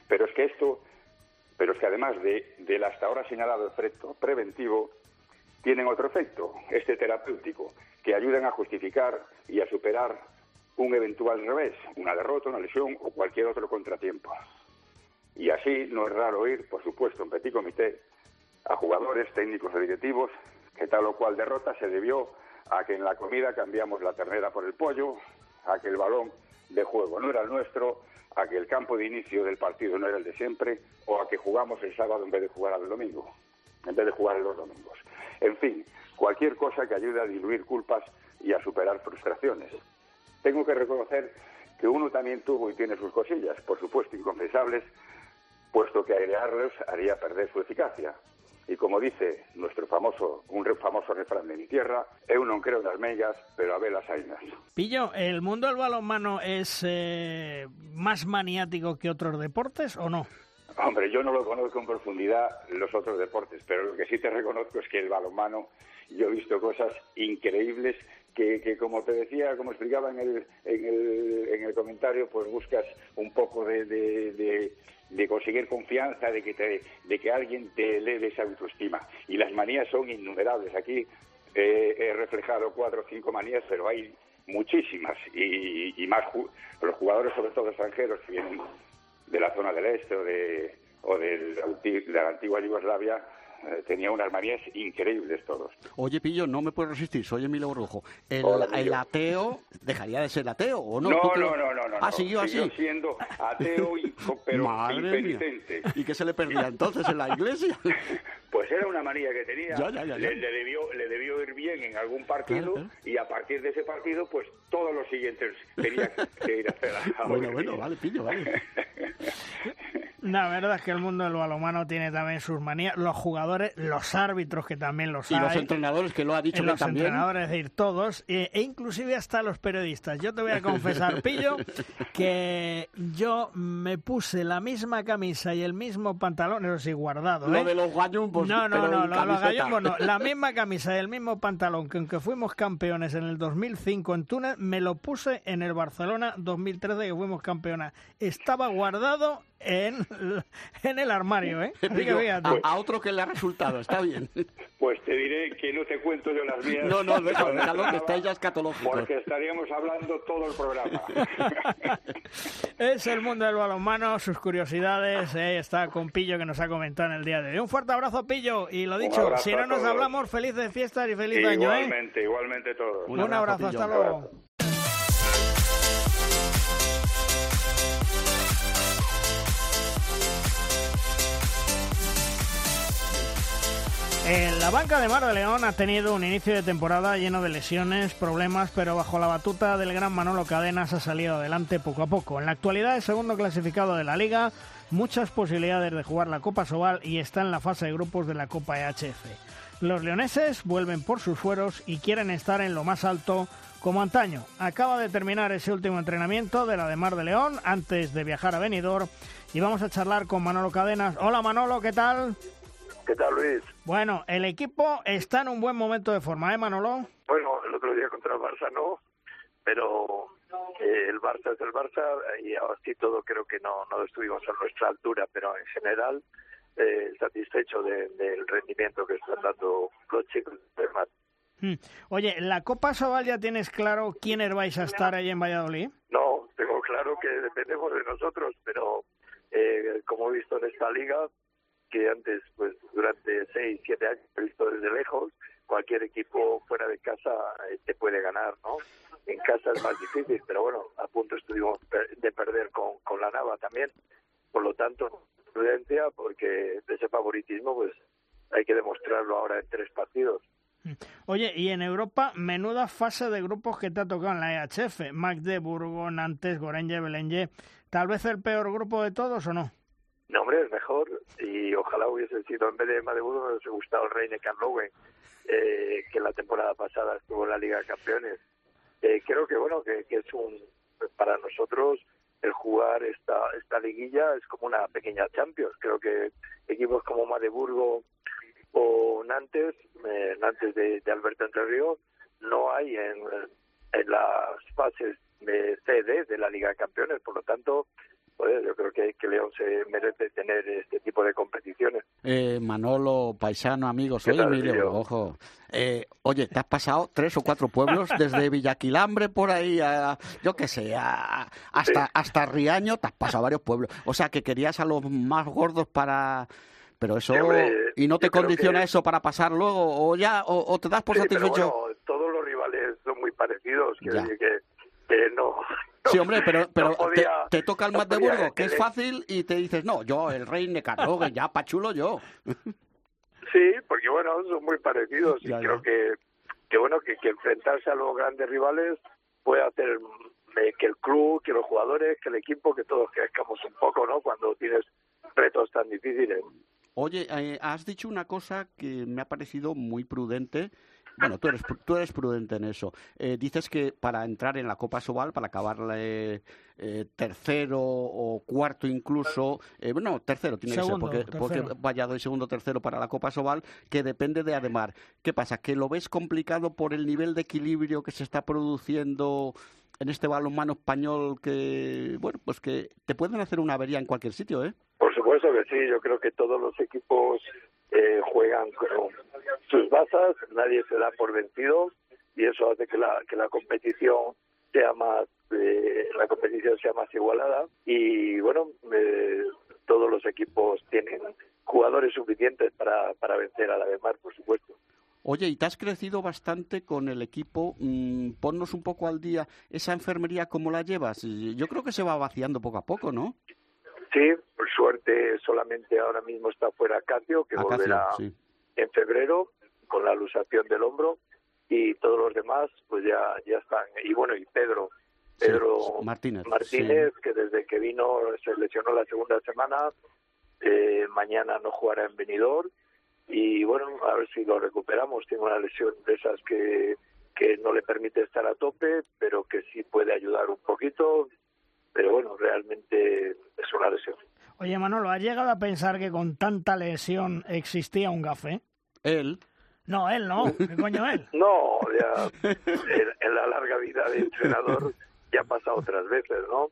Speaker 7: Pero es que esto, pero es que además de, del hasta ahora señalado efecto preventivo, tienen otro efecto, este terapéutico, que ayudan a justificar y a superar un eventual revés, una derrota, una lesión o cualquier otro contratiempo. Y así no es raro oír, por supuesto, en petit comité, a jugadores, técnicos o directivos que tal o cual derrota se debió a que en la comida cambiamos la ternera por el pollo, a que el balón de juego no era el nuestro, a que el campo de inicio del partido no era el de siempre, o a que jugamos el sábado en vez de jugar el domingo, en vez de jugar los domingos. En fin, cualquier cosa que ayude a diluir culpas y a superar frustraciones. Tengo que reconocer que uno también tuvo y tiene sus cosillas, por supuesto inconfesables, puesto que airearlos haría perder su eficacia. Y como dice nuestro famoso, un famoso refrán de mi tierra, eu non creo nas meigas, pero a ver las ainas.
Speaker 2: Pillo, ¿el mundo del balonmano es eh, más maniático que otros deportes o no?
Speaker 7: Hombre, yo no lo conozco en profundidad los otros deportes, pero lo que sí te reconozco es que el balonmano, yo he visto cosas increíbles que, que como te decía, como explicaba en el, en el, en el comentario, pues buscas un poco de, de, de, de conseguir confianza, de que, te, de que alguien te eleve esa autoestima. Y las manías son innumerables. Aquí eh, he reflejado cuatro o cinco manías, pero hay muchísimas. Y, y más ju- los jugadores, sobre todo extranjeros, que vienen de la zona del este o de, o del, de la antigua Yugoslavia, eh, tenía unas manías increíbles todos.
Speaker 5: Oye, Pillo, no me puedo resistir, soy Emilio Borrujo. ¿El,
Speaker 7: Hola,
Speaker 5: el ateo dejaría de ser ateo o no?
Speaker 7: No,
Speaker 5: ¿Tú
Speaker 7: no,
Speaker 5: qué-
Speaker 7: no, no, no.
Speaker 5: Ah,
Speaker 7: no.
Speaker 5: siguió así.
Speaker 7: Siguió siendo ateo, y, pero
Speaker 5: Madre mía.
Speaker 7: impenitente.
Speaker 5: ¿Y qué se le perdía entonces en la iglesia?
Speaker 7: Pues era una manía que tenía.
Speaker 5: Ya, ya, ya, ya.
Speaker 7: Le, le debió, le debió ir bien en algún partido,
Speaker 5: Claro, claro.
Speaker 7: y a partir de ese partido, pues todos los siguientes tenía que ir a hacer a
Speaker 5: Bueno,
Speaker 7: a-
Speaker 5: bueno, vale, Pillo, vale.
Speaker 2: La verdad es que el mundo del balonmano tiene también sus manías, los jugadores, los árbitros que también los
Speaker 5: Y
Speaker 2: hay.
Speaker 5: los entrenadores, que lo ha dicho
Speaker 2: en
Speaker 5: que
Speaker 2: los
Speaker 5: también.
Speaker 2: entrenadores, es decir, todos, e, e inclusive hasta los periodistas. Yo te voy a confesar, Pillo, que yo me puse la misma camisa y el mismo pantalón, eso sí, guardado,
Speaker 5: Lo
Speaker 2: ¿eh?
Speaker 5: de los gallumbos.
Speaker 2: No, no,
Speaker 5: pero
Speaker 2: no,
Speaker 5: en
Speaker 2: lo- los
Speaker 5: camiseta.
Speaker 2: gallumbos no. La misma camisa y el mismo pantalón que aunque fuimos campeones en el dos mil cinco en Túnez, me lo puse en el Barcelona dos mil trece que fuimos campeones. Estaba guardado en, en el armario, ¿eh? Así que
Speaker 5: Pillo,
Speaker 2: fíjate.
Speaker 5: a, a otro que le ha resultado, está bien.
Speaker 7: Pues te diré que no te cuento yo las mías.
Speaker 5: No, no, déjalo, déjalo, que estáis ya escatológicos.
Speaker 7: Porque estaríamos hablando todo el programa.
Speaker 2: Es el mundo del balonmano, sus curiosidades. Eh, está con Pillo que nos ha comentado en el día de hoy. Un fuerte abrazo, Pillo. Y lo
Speaker 7: Un
Speaker 2: dicho,
Speaker 7: abrazo
Speaker 2: si no
Speaker 7: a
Speaker 2: nos
Speaker 7: todos.
Speaker 2: hablamos, felices fiestas y feliz año, ¿eh?
Speaker 7: Igualmente, igualmente todos.
Speaker 2: Un abrazo,
Speaker 5: Pillo.
Speaker 2: hasta luego. En la banca de Mar de León ha tenido un inicio de temporada lleno de lesiones, problemas, pero bajo la batuta del gran Manolo Cadenas ha salido adelante poco a poco. En la actualidad es segundo clasificado de la Liga, muchas posibilidades de jugar la Copa Sobal y está en la fase de grupos de la Copa E H F. Los leoneses vuelven por sus fueros y quieren estar en lo más alto como antaño. Acaba de terminar ese último entrenamiento de la de Mar de León antes de viajar a Benidorm y vamos a charlar con Manolo Cadenas. Hola Manolo, ¿qué tal?
Speaker 8: ¿Qué tal, Luis?
Speaker 2: Bueno, el equipo está en un buen momento de forma, ¿eh, Manolo?
Speaker 8: Bueno, el otro día contra el Barça no, pero eh, el Barça es el Barça y así todo creo que no, no estuvimos a nuestra altura, pero en general eh, satisfecho de, del rendimiento que están dando los chicos de Mar.
Speaker 2: Hmm. Oye, ¿la Copa Sobal ya tienes claro quiénes vais a estar ahí en Valladolid?
Speaker 8: No, tengo claro que dependemos de nosotros, pero eh, como he visto en esta liga, que antes, pues durante seis, siete años he visto desde lejos, cualquier equipo fuera de casa eh, te puede ganar, ¿no? En casa es más difícil, pero bueno, a punto estuvimos per- de perder con, con la Nava también. Por lo tanto, prudencia, porque de ese favoritismo, pues hay que demostrarlo ahora en tres partidos.
Speaker 2: Oye, y en Europa, menuda fase de grupos que te ha tocado en la E H F. Magdeburgo, Nantes, Gorenje, Belenje. ¿Tal vez el peor grupo de todos o no?
Speaker 8: No, hombre, es mejor y ojalá hubiese sido en vez de Magdeburgo, me hubiese gustado el Reine Karlowen, eh, que la temporada pasada estuvo en la Liga de Campeones. Eh, creo que, bueno, que, que es un, para nosotros el jugar esta esta liguilla es como una pequeña Champions. Creo que equipos como Magdeburgo o Nantes, eh, Nantes de, de Alberto Entre Ríos, no hay en, en las fases de C D de la Liga de Campeones, por lo tanto joder, yo creo que, que León se merece tener este tipo de competiciones.
Speaker 5: Eh, Manolo, paisano, amigo, soy Emilio, ojo. Eh, oye, ¿te has pasado tres o cuatro pueblos desde Villaquilambre por ahí a, yo qué sé, a, hasta,
Speaker 8: sí.
Speaker 5: hasta Riaño? Te has pasado varios pueblos. O sea, que querías a los más gordos para... Pero eso...
Speaker 8: Sí, hombre,
Speaker 5: ¿y no te condiciona
Speaker 8: que...
Speaker 5: eso para pasar luego? ¿O ya o, o te das por
Speaker 8: sí,
Speaker 5: satisfecho?
Speaker 8: Pero bueno, todos los rivales son muy parecidos, que, que, que no...
Speaker 5: Sí, hombre, pero, pero
Speaker 8: no podía,
Speaker 5: te, te toca el
Speaker 8: no
Speaker 5: Magdeburgo, que es
Speaker 8: tener...
Speaker 5: fácil, y te dices, no, yo, el rey Necarrogue, ya pachulo yo.
Speaker 8: Sí, porque bueno, son muy parecidos y
Speaker 5: ya,
Speaker 8: creo
Speaker 5: ya.
Speaker 8: que, que bueno, que, que enfrentarse a los grandes rivales puede hacer que el club, que los jugadores, que el equipo, que todos crezcamos un poco, ¿no? Cuando tienes retos tan difíciles.
Speaker 5: Oye, eh, has dicho una cosa que me ha parecido muy prudente. Bueno, tú eres tú eres prudente en eso. Eh, dices que para entrar en la Copa Sobal, para acabar eh, eh, tercero o cuarto incluso, eh, bueno, tercero tiene
Speaker 2: segundo,
Speaker 5: que ser, porque, porque vaya de segundo tercero para la Copa Sobal, que depende de Ademar. ¿Qué pasa? ¿Que lo ves complicado por el nivel de equilibrio que se está produciendo en este balonmano español, que, bueno, pues que te pueden hacer una avería en cualquier sitio, ¿eh?
Speaker 8: Por supuesto que sí, yo creo que todos los equipos eh, juegan con sus bazas, nadie se da por vencido y eso hace que la que la competición sea más eh, la competición sea más igualada y bueno, eh, todos los equipos tienen jugadores suficientes para para vencer a la Ademar, por supuesto.
Speaker 5: Oye, y te has crecido bastante con el equipo. Mm, ponnos un poco al día. ¿Esa enfermería cómo la llevas? Yo creo que se va vaciando poco a poco, ¿no?
Speaker 8: Sí, por suerte solamente ahora mismo está fuera Acacio, que
Speaker 5: Acacio,
Speaker 8: volverá
Speaker 5: sí.
Speaker 8: en febrero con la luxación del hombro y todos los demás pues ya ya están. Y bueno, y Pedro, Pedro
Speaker 5: sí, Martínez,
Speaker 8: Martínez
Speaker 5: sí.
Speaker 8: que desde que vino se lesionó la segunda semana, eh, mañana no jugará en Benidorm y bueno, a ver si lo recuperamos. Tiene una lesión de esas que, que no le permite estar a tope, pero que sí puede ayudar un poquito. Pero bueno, realmente es una lesión.
Speaker 2: Oye, Manolo, ¿has llegado a pensar que con tanta lesión existía un gafé?
Speaker 5: Él.
Speaker 2: No, él no. ¿Qué coño él?
Speaker 8: No, ya en, en la larga vida de entrenador ya ha pasado otras veces, ¿no?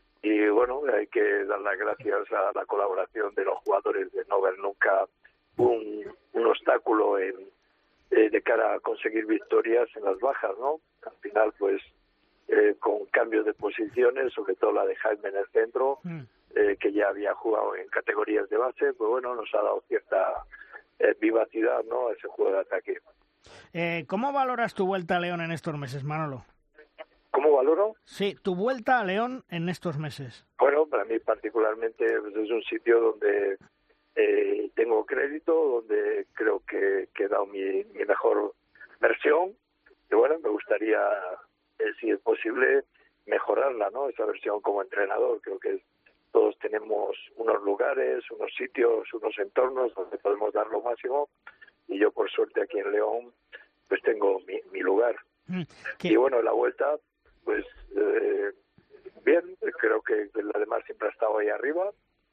Speaker 8: Y bueno, hay que dar las gracias a la colaboración de los jugadores de no ver nunca un, un obstáculo en, eh, de cara a conseguir victorias en las bajas, ¿no? Al final, pues, eh, con cambios de posiciones, sobre todo la de Jaime en el centro, mm. eh, que ya había jugado en categorías de base, pues bueno, nos ha dado cierta eh, vivacidad, ¿no?, a ese juego de ataque.
Speaker 2: Eh, ¿Cómo valoras tu vuelta a León en estos meses, Manolo?
Speaker 8: ¿Cómo valoro?
Speaker 2: Sí, tu vuelta a León en estos meses.
Speaker 8: Bueno, para mí particularmente pues, es un sitio donde eh, tengo crédito, donde creo que, que he dado mi, mi mejor versión, y bueno, me gustaría, eh, si es posible, mejorarla, ¿no? Esa versión como entrenador. Creo que todos tenemos unos lugares, unos sitios, unos entornos donde podemos dar lo máximo, y yo por suerte aquí en León pues tengo mi, mi lugar. ¿Qué? Y bueno, la vuelta, pues eh, bien, creo que además siempre ha estado ahí arriba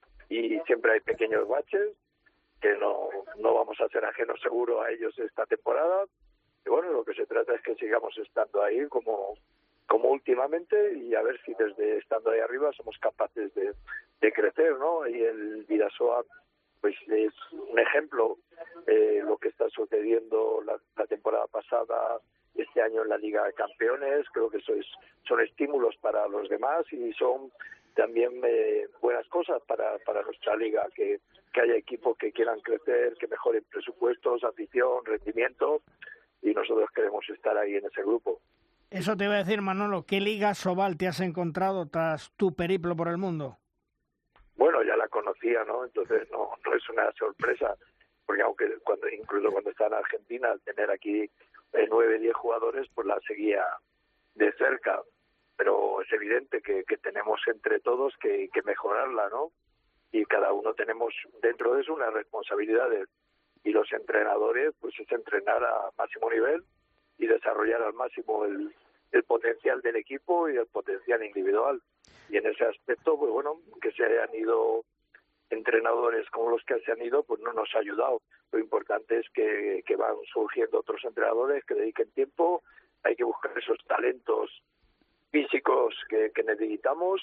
Speaker 8: y siempre hay pequeños baches que no, no vamos a ser ajenos seguro a ellos esta temporada. Y bueno, lo que se trata es que sigamos estando ahí como, como últimamente, y a ver si desde estando ahí arriba somos capaces de, de crecer, ¿no? Y el Vidasoa pues es un ejemplo, eh, lo que está sucediendo la, la temporada pasada, este año en la Liga de Campeones. Creo que eso es, son estímulos para los demás y son también eh, buenas cosas para, para nuestra liga, que, que haya equipos que quieran crecer, que mejoren presupuestos, afición, rendimiento, y nosotros queremos estar ahí en ese grupo.
Speaker 2: Eso te iba a decir, Manolo, ¿qué Liga Sobal te has encontrado tras tu periplo por el mundo?
Speaker 8: Bueno, ya la conocía, ¿no? Entonces no, no es una sorpresa, porque aunque cuando incluso cuando estaba en Argentina, al tener aquí eh, nueve, diez jugadores, pues la seguía de cerca. Pero es evidente que, que tenemos entre todos que, que mejorarla, ¿no? Y cada uno tenemos dentro de eso unas responsabilidades. Y los entrenadores, pues es entrenar a máximo nivel y desarrollar al máximo el, el potencial del equipo y el potencial individual. Y en ese aspecto, pues bueno, que se hayan ido entrenadores como los que se han ido, pues no nos ha ayudado. Lo importante es que, que van surgiendo otros entrenadores que dediquen tiempo. Hay que buscar esos talentos físicos que, que necesitamos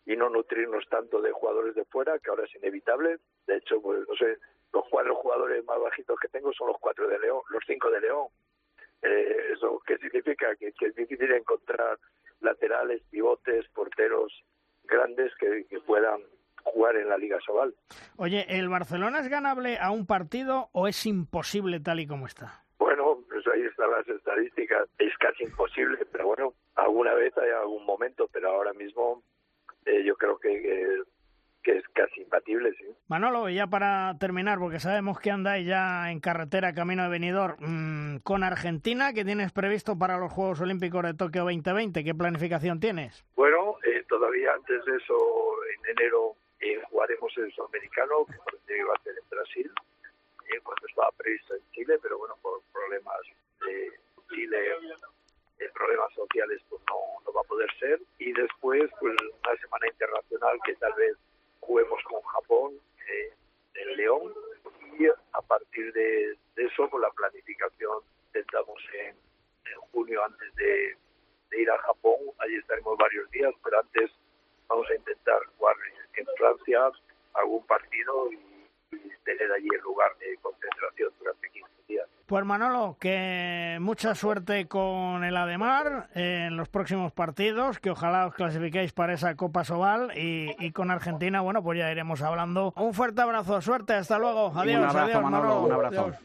Speaker 8: y no nutrirnos tanto de jugadores de fuera, que ahora es inevitable. De hecho, pues no sé, los cuatro jugadores más bajitos que tengo son los cuatro de León, los cinco de León. Eh, ¿Eso qué significa? Que, que es difícil encontrar laterales, pivotes, porteros grandes que, que puedan jugar en la Liga Sobal.
Speaker 2: Oye, ¿el Barcelona es ganable a un partido o es imposible tal y como está?
Speaker 8: Bueno, pues ahí están las estadísticas. Es casi imposible, pero bueno, alguna vez hay algún momento, pero ahora mismo eh, yo creo que, que, que es casi imbatible, sí.
Speaker 2: Manolo, y ya para terminar, porque sabemos que andáis ya en carretera camino de Benidorm, mmm, con Argentina, ¿qué tienes previsto para los Juegos Olímpicos de Tokio veinte veinte? ¿Qué planificación tienes?
Speaker 8: Bueno, eh, todavía antes de eso, en enero eh, jugaremos el Sudamericano, que parece que va a ser en Brasil, eh, cuando estaba previsto en Chile, pero bueno, por problemas de Chile, eh, problemas sociales, pues no, no va a poder ser. Y después, pues una semana internacional que tal vez juguemos con Japón, eh, en León, y a partir de, de eso, con la planificación, intentamos en, en junio, antes de, de ir a Japón, allí estaremos varios días, pero antes vamos a intentar jugar en, en Francia algún partido y, y tener allí el lugar de concentración durante quince días.
Speaker 2: Pues Manolo, que mucha suerte con el Ademar en los próximos partidos, que ojalá os clasifiquéis para esa Copa Sobal, y, y con Argentina, bueno, pues ya iremos hablando. Un fuerte abrazo, suerte, hasta luego, adiós.
Speaker 5: Un abrazo,
Speaker 2: adiós,
Speaker 5: Manolo,
Speaker 2: Manolo.
Speaker 5: un abrazo.
Speaker 2: Adiós.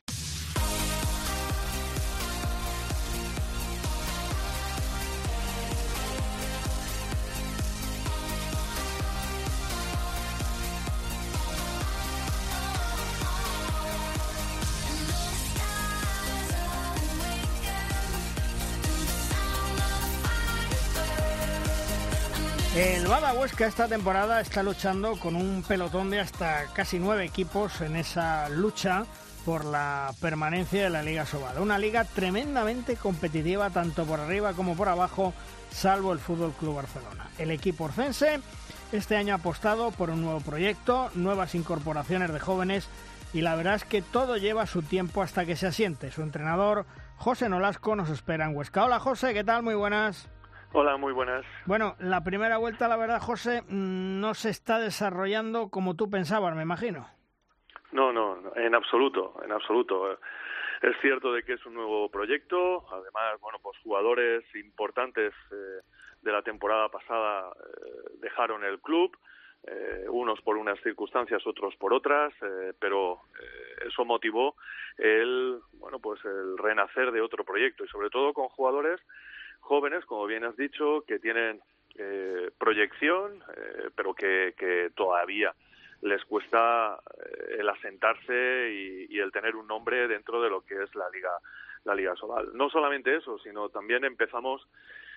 Speaker 2: El Bada Huesca esta temporada está luchando con un pelotón de hasta casi nueve equipos en esa lucha por la permanencia de la Liga Sobal. Una liga tremendamente competitiva tanto por arriba como por abajo, salvo el Fútbol Club Barcelona. El equipo orcense este año ha apostado por un nuevo proyecto, nuevas incorporaciones de jóvenes, y la verdad es que todo lleva su tiempo hasta que se asiente. Su entrenador, José Nolasco, nos espera en Huesca. Hola José, ¿qué tal? Muy buenas.
Speaker 9: Hola, muy buenas.
Speaker 2: Bueno, la primera vuelta, la verdad, José, no se está desarrollando como tú pensabas, me imagino.
Speaker 9: No, no, en absoluto, en absoluto. Es cierto de que es un nuevo proyecto, además, bueno, pues jugadores importantes eh, de la temporada pasada eh, dejaron el club, eh, unos por unas circunstancias, otros por otras, eh, pero eh, eso motivó el, bueno, pues el renacer de otro proyecto, y sobre todo con jugadores jóvenes, como bien has dicho, que tienen eh, proyección, eh, pero que, que todavía les cuesta eh, el asentarse y, y el tener un nombre dentro de lo que es la Liga la Liga Sobal. No solamente eso, sino también empezamos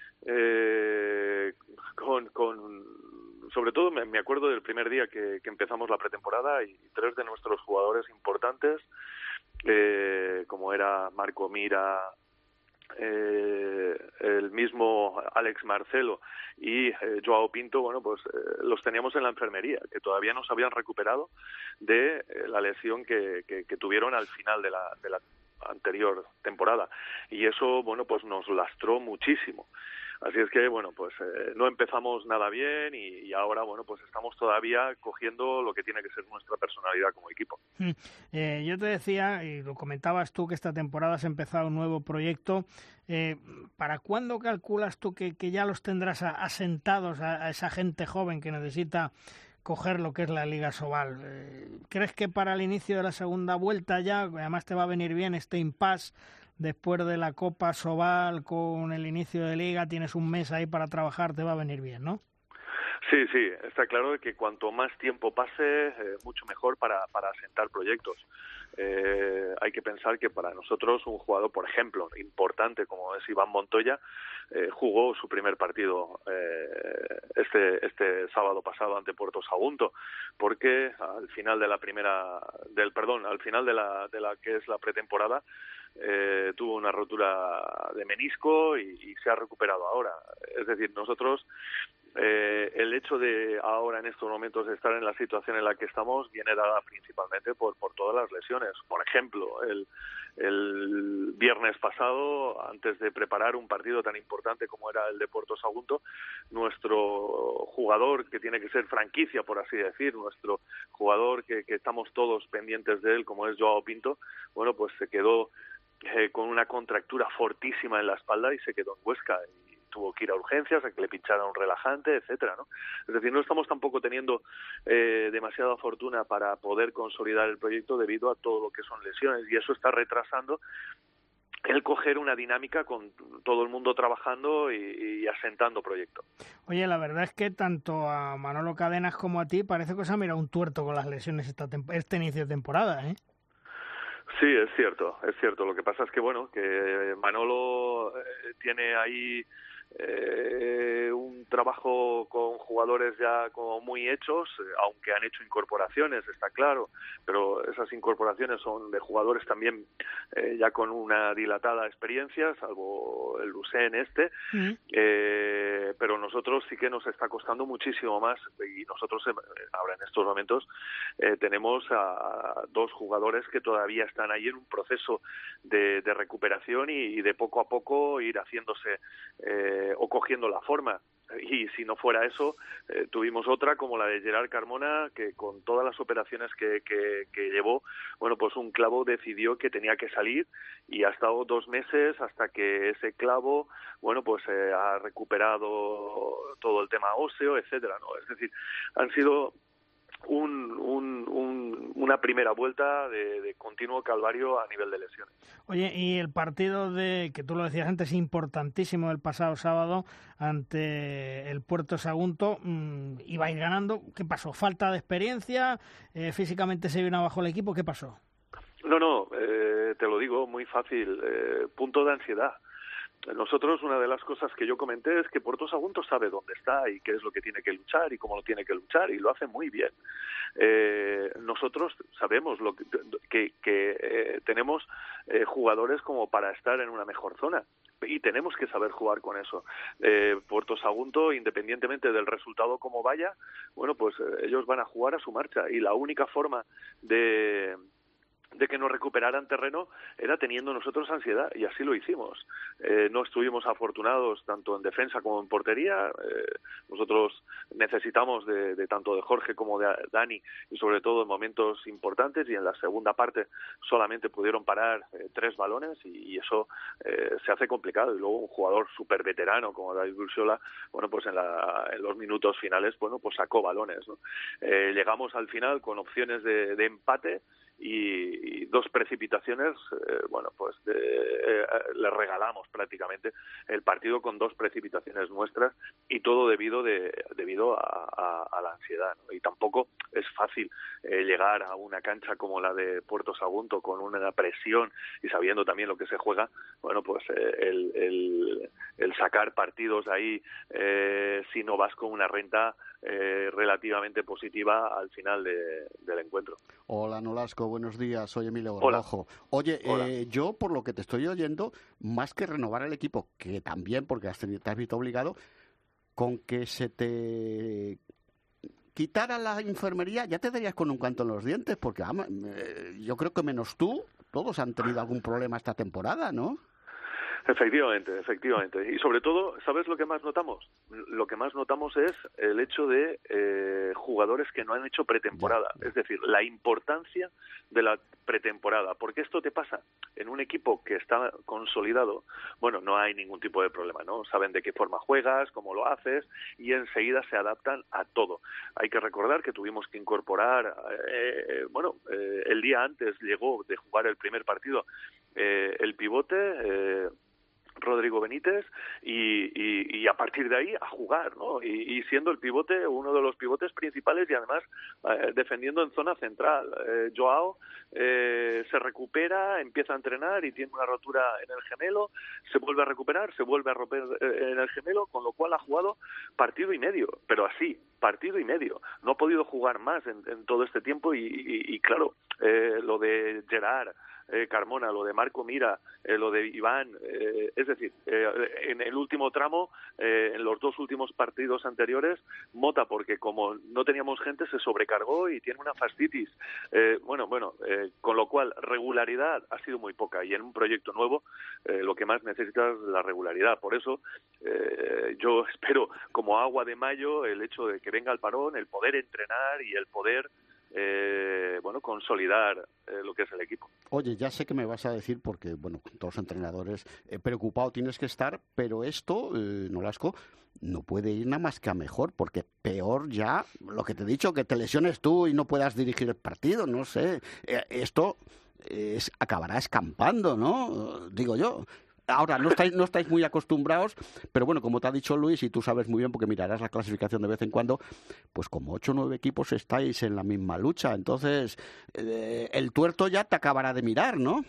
Speaker 9: eh, con, con, sobre todo me, me acuerdo del primer día que, que empezamos la pretemporada, y tres de nuestros jugadores importantes, eh, como era Marco Mira, Eh, el mismo Alex Marcelo y eh, Joao Pinto, bueno, pues eh, los teníamos en la enfermería, que todavía no se habían recuperado de eh, la lesión que, que, que tuvieron al final de la, de la anterior temporada, y eso, bueno, pues nos lastró muchísimo. Así es que, bueno, pues eh, no empezamos nada bien, y, y ahora, bueno, pues estamos todavía cogiendo lo que tiene que ser nuestra personalidad como equipo.
Speaker 2: Mm. Eh, yo te decía, y lo comentabas tú, que esta temporada has empezado un nuevo proyecto. Eh, ¿Para cuándo calculas tú que, que ya los tendrás a, asentados a, a esa gente joven que necesita coger lo que es la Liga Sobal? Eh, ¿Crees que para el inicio de la segunda vuelta ya, además te va a venir bien este impasse después de la Copa Sobal con el inicio de Liga, tienes un mes ahí para trabajar, te va a venir bien, ¿no?
Speaker 9: Sí, sí, está claro de que cuanto más tiempo pase, eh, mucho mejor para, para asentar proyectos. Eh, hay que pensar que para nosotros un jugador, por ejemplo, importante como es Iván Montoya, eh, jugó su primer partido eh, este este sábado pasado ante Puerto Sagunto, porque al final de la primera, del perdón, al final de la de la que es la pretemporada, eh, tuvo una rotura de menisco y, y se ha recuperado ahora. Es decir, nosotros Eh, el hecho de ahora en estos momentos de estar en la situación en la que estamos viene dada principalmente por, por todas las lesiones. Por ejemplo, el, el viernes viernes pasado, antes de preparar un partido tan importante como era el de Puerto Sagunto, nuestro jugador, que tiene que ser franquicia, por así decir, nuestro jugador que, que estamos todos pendientes de él, como es Joao Pinto, bueno, pues se quedó eh, con una contractura fortísima en la espalda y se quedó en Huesca, y tuvo que ir a urgencias, a que le pincharan un relajante, etcétera, ¿no? Es decir, no estamos tampoco teniendo eh, demasiada fortuna para poder consolidar el proyecto debido a todo lo que son lesiones, y eso está retrasando el coger una dinámica con todo el mundo trabajando y, y asentando proyecto.
Speaker 2: Oye, la verdad es que tanto a Manolo Cadenas como a ti parece que os ha mirado un tuerto con las lesiones esta temp- este inicio de temporada, ¿eh?
Speaker 9: Sí, es cierto, es cierto. Lo que pasa es que, bueno, que Manolo eh, tiene ahí eh, un trabajo con jugadores ya como muy hechos, eh, aunque han hecho incorporaciones, está claro, pero esas incorporaciones son de jugadores también eh, ya con una dilatada experiencia, salvo el Lucén este, mm. eh, pero nosotros sí que nos está costando muchísimo más, y nosotros eh, ahora en estos momentos eh, tenemos a dos jugadores que todavía están ahí en un proceso de, de recuperación y, y de poco a poco ir haciéndose eh, o cogiendo la forma. Y si no fuera eso, eh, tuvimos otra como la de Gerard Carmona, que con todas las operaciones que, que, que llevó, bueno, pues un clavo decidió que tenía que salir y ha estado dos meses hasta que ese clavo, bueno, pues eh, ha recuperado todo el tema óseo, etcétera, ¿no? Es decir, han sido Un, un, un, una primera vuelta de, de continuo calvario a nivel de lesiones.
Speaker 2: Oye, y el partido de, que tú lo decías antes, importantísimo el pasado sábado ante el Puerto Sagunto, mmm, iba a ir ganando. ¿Qué pasó? ¿Falta de experiencia? Eh, ¿Físicamente se vino abajo el equipo? ¿Qué pasó?
Speaker 9: No, no, eh, te lo digo muy fácil, eh, punto de ansiedad. Nosotros, una de las cosas que yo comenté es que Puerto Sagunto sabe dónde está y qué es lo que tiene que luchar y cómo lo tiene que luchar, y lo hace muy bien. Eh, nosotros sabemos lo que, que, que eh, tenemos eh, jugadores como para estar en una mejor zona, y tenemos que saber jugar con eso. Eh, Puerto Sagunto, independientemente del resultado como vaya, bueno, pues eh, ellos van a jugar a su marcha, y la única forma de... de que nos recuperaran terreno era teniendo nosotros ansiedad, y así lo hicimos. Eh, no estuvimos afortunados tanto en defensa como en portería. Eh, nosotros necesitamos de, de tanto de Jorge como de Dani, y sobre todo en momentos importantes, y en la segunda parte solamente pudieron parar eh, tres balones, y, y eso eh, se hace complicado. Y luego un jugador súper veterano como David Burxola, bueno, pues en, la, en los minutos finales, bueno, pues sacó balones, ¿no? Eh, llegamos al final con opciones de, de empate, y, y dos precipitaciones, eh, bueno, pues de, eh, le regalamos prácticamente el partido con dos precipitaciones nuestras, y todo debido de debido a, a, a la ansiedad, ¿no? Y tampoco es fácil eh, llegar a una cancha como la de Puerto Sagunto con una presión y sabiendo también lo que se juega. Bueno, pues eh, el, el, el sacar partidos ahí eh, si no vas con una renta eh, relativamente positiva al final de, del encuentro.
Speaker 5: Hola, Nolasco, buenos días, soy Emilio Borrojo. Oye, eh, yo por lo que te estoy oyendo, más que renovar el equipo, que también, porque has tenido, te has visto obligado, con que se te quitara la enfermería, ya te darías con un canto en los dientes, porque vamos, eh, yo creo que menos tú, todos han tenido algún problema esta temporada, ¿no?
Speaker 9: Efectivamente, efectivamente. Y sobre todo, ¿sabes lo que más notamos? Lo que más notamos es el hecho de eh, jugadores que no han hecho pretemporada. Es decir, la importancia de la pretemporada. Porque esto te pasa en un equipo que está consolidado. Bueno, no hay ningún tipo de problema, ¿no? Saben de qué forma juegas, cómo lo haces, y enseguida se adaptan a todo. Hay que recordar que tuvimos que incorporar, eh, bueno, eh, el día antes llegó de jugar el primer partido eh, el pivote, eh, Rodrigo Benítez, y, y, y a partir de ahí a jugar, ¿no? Y, y siendo el pivote uno de los pivotes principales, y además eh, defendiendo en zona central. Eh, Joao eh, se recupera, empieza a entrenar y tiene una rotura en el gemelo, se vuelve a recuperar, se vuelve a romper eh, en el gemelo, con lo cual ha jugado partido y medio, pero así, partido y medio. No ha podido jugar más en, en todo este tiempo, y, y, y claro, eh, lo de Gerard, eh, Carmona, lo de Marco Mira, eh, lo de Iván, eh, es decir, eh, en el último tramo, eh, en los dos últimos partidos anteriores, Mota, porque como no teníamos gente, se sobrecargó y tiene una fascitis. Eh, bueno, bueno, eh, con lo cual regularidad ha sido muy poca y en un proyecto nuevo eh, lo que más necesita es la regularidad. Por eso eh, yo espero como agua de mayo el hecho de que venga el parón, el poder entrenar y el poder Eh, bueno, consolidar eh, lo que es el equipo.
Speaker 5: Oye, ya sé que me vas a decir, porque, bueno, con todos los entrenadores, eh, preocupado tienes que estar, pero esto, eh, Nolasco, no puede ir nada más que a mejor, porque peor ya, lo que te he dicho, que te lesiones tú y no puedas dirigir el partido, no sé, eh, esto es, acabará escampando, ¿no? Digo yo. Ahora, no estáis, no estáis muy acostumbrados, pero bueno, como te ha dicho Luis, y tú sabes muy bien porque mirarás la clasificación de vez en cuando, pues como ocho o nueve equipos estáis en la misma lucha, entonces eh, el tuerto ya te acabará de mirar, ¿no?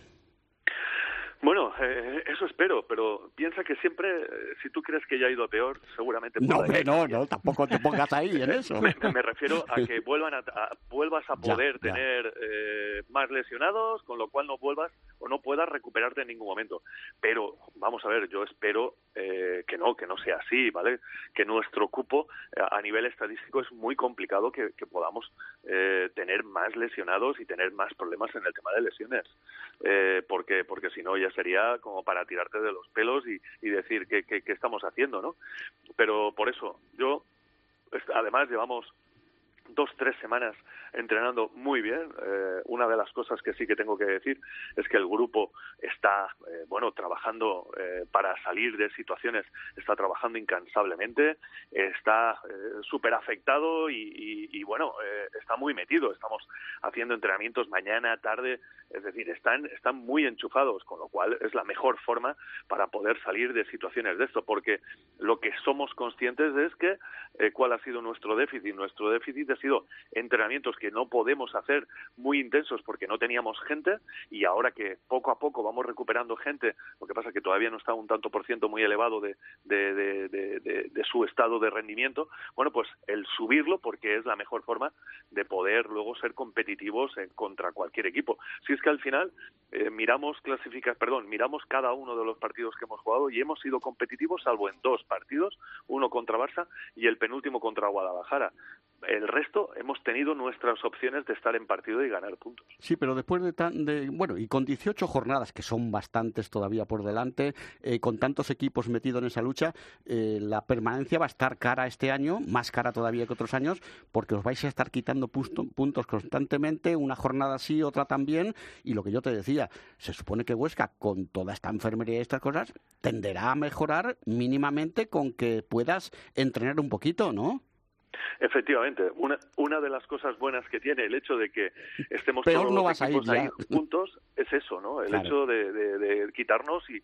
Speaker 9: Bueno, eh, eso espero, pero piensa que siempre, eh, si tú crees que ya ha ido a peor, seguramente...
Speaker 5: No, hombre, no, no, tampoco te pongas ahí en eso.
Speaker 9: Me, me refiero a que vuelvan a, a, vuelvas a poder
Speaker 5: ya, ya.
Speaker 9: tener eh, más lesionados, con lo cual no vuelvas o no puedas recuperarte en ningún momento. Pero, vamos a ver, yo espero eh, que no, que no sea así, ¿vale? Que nuestro cupo eh, a nivel estadístico es muy complicado que, que podamos eh, tener más lesionados y tener más problemas en el tema de lesiones. Eh, porque, porque si no ya sería como para tirarte de los pelos y, y decir qué, qué, qué estamos haciendo, ¿no? Pero por eso, yo, además llevamos dos, tres semanas entrenando muy bien. Eh, una de las cosas que sí que tengo que decir es que el grupo está, eh, bueno, trabajando eh, para salir de situaciones, está trabajando incansablemente, está eh, súper afectado y, y, y, bueno, eh, está muy metido. Estamos haciendo entrenamientos mañana, tarde, es decir, están, están muy enchufados, con lo cual es la mejor forma para poder salir de situaciones de esto, porque lo que somos conscientes es que eh, cuál ha sido nuestro déficit. Nuestro déficit ha sido entrenamientos que no podemos hacer muy intensos porque no teníamos gente, y ahora que poco a poco vamos recuperando gente, lo que pasa es que todavía no está un tanto por ciento muy elevado de, de, de, de, de, de su estado de rendimiento, bueno, pues el subirlo, porque es la mejor forma de poder luego ser competitivos en, contra cualquier equipo. Si es que al final eh, miramos clasificas, perdón, miramos cada uno de los partidos que hemos jugado y hemos sido competitivos salvo en dos partidos, uno contra Barça y el penúltimo contra Guadalajara. El resto hemos tenido nuestras opciones de estar en partido y ganar puntos.
Speaker 5: Sí, pero después de, tan, de bueno, y con dieciocho jornadas, que son bastantes todavía por delante, eh, con tantos equipos metidos en esa lucha, eh, la permanencia va a estar cara este año, más cara todavía que otros años, porque os vais a estar quitando punto, puntos constantemente, una jornada sí, otra también, y lo que yo te decía, se supone que Huesca, con toda esta enfermería y estas cosas, tenderá a mejorar mínimamente con que puedas entrenar un poquito, ¿no?
Speaker 9: Efectivamente, una una de las cosas buenas que tiene el hecho de que estemos
Speaker 5: Peor
Speaker 9: todos
Speaker 5: no
Speaker 9: los equipos
Speaker 5: ahí
Speaker 9: juntos es eso, ¿no? El
Speaker 5: claro.
Speaker 9: hecho de, de, de quitarnos y,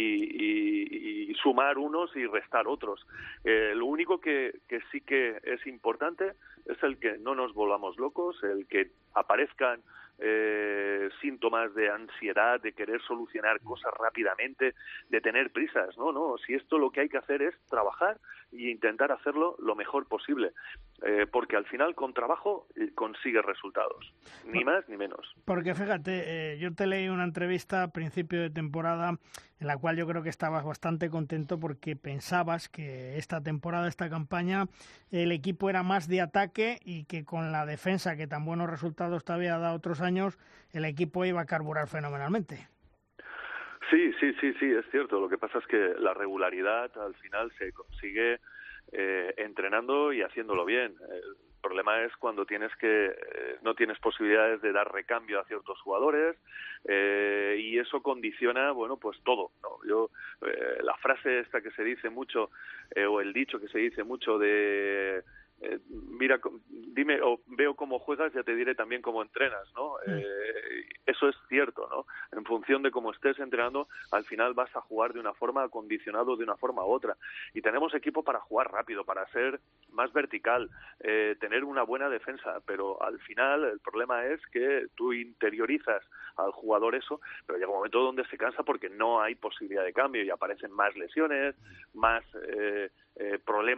Speaker 9: y, y, y sumar unos y restar otros. Eh, lo único que, que sí que es importante es el que no nos volvamos locos, el que aparezcan Eh, síntomas de ansiedad, de querer solucionar cosas rápidamente, de tener prisas. No, no, si esto lo que hay que hacer es trabajar e intentar hacerlo lo mejor posible, eh, porque al final con trabajo eh, consigues resultados, ni más ni menos.
Speaker 2: Porque fíjate, eh, yo te leí una entrevista a principio de temporada en la cual yo creo que estabas bastante contento porque pensabas que esta temporada, esta campaña, el equipo era más de ataque y que con la defensa que tan buenos resultados te había dado otros años, el equipo iba a carburar fenomenalmente.
Speaker 9: Sí, sí, sí, sí, es cierto. Lo que pasa es que la regularidad al final se consigue eh, entrenando y haciéndolo bien. El problema es cuando tienes que eh, no tienes posibilidades de dar recambio a ciertos jugadores eh, y eso condiciona, bueno, pues todo, ¿no? Yo eh, la frase esta que se dice mucho eh, o el dicho que se dice mucho de Eh, mira, dime o veo cómo juegas, ya te diré también cómo entrenas, ¿no? Eh, eso es cierto, ¿no? En función de cómo estés entrenando, al final vas a jugar de una forma, acondicionado de una forma u otra. Y tenemos equipo para jugar rápido, para ser más vertical, eh, tener una buena defensa, pero al final el problema es que tú interiorizas al jugador eso, pero llega un momento donde se cansa porque no hay posibilidad de cambio y aparecen más lesiones, más eh, eh, problemas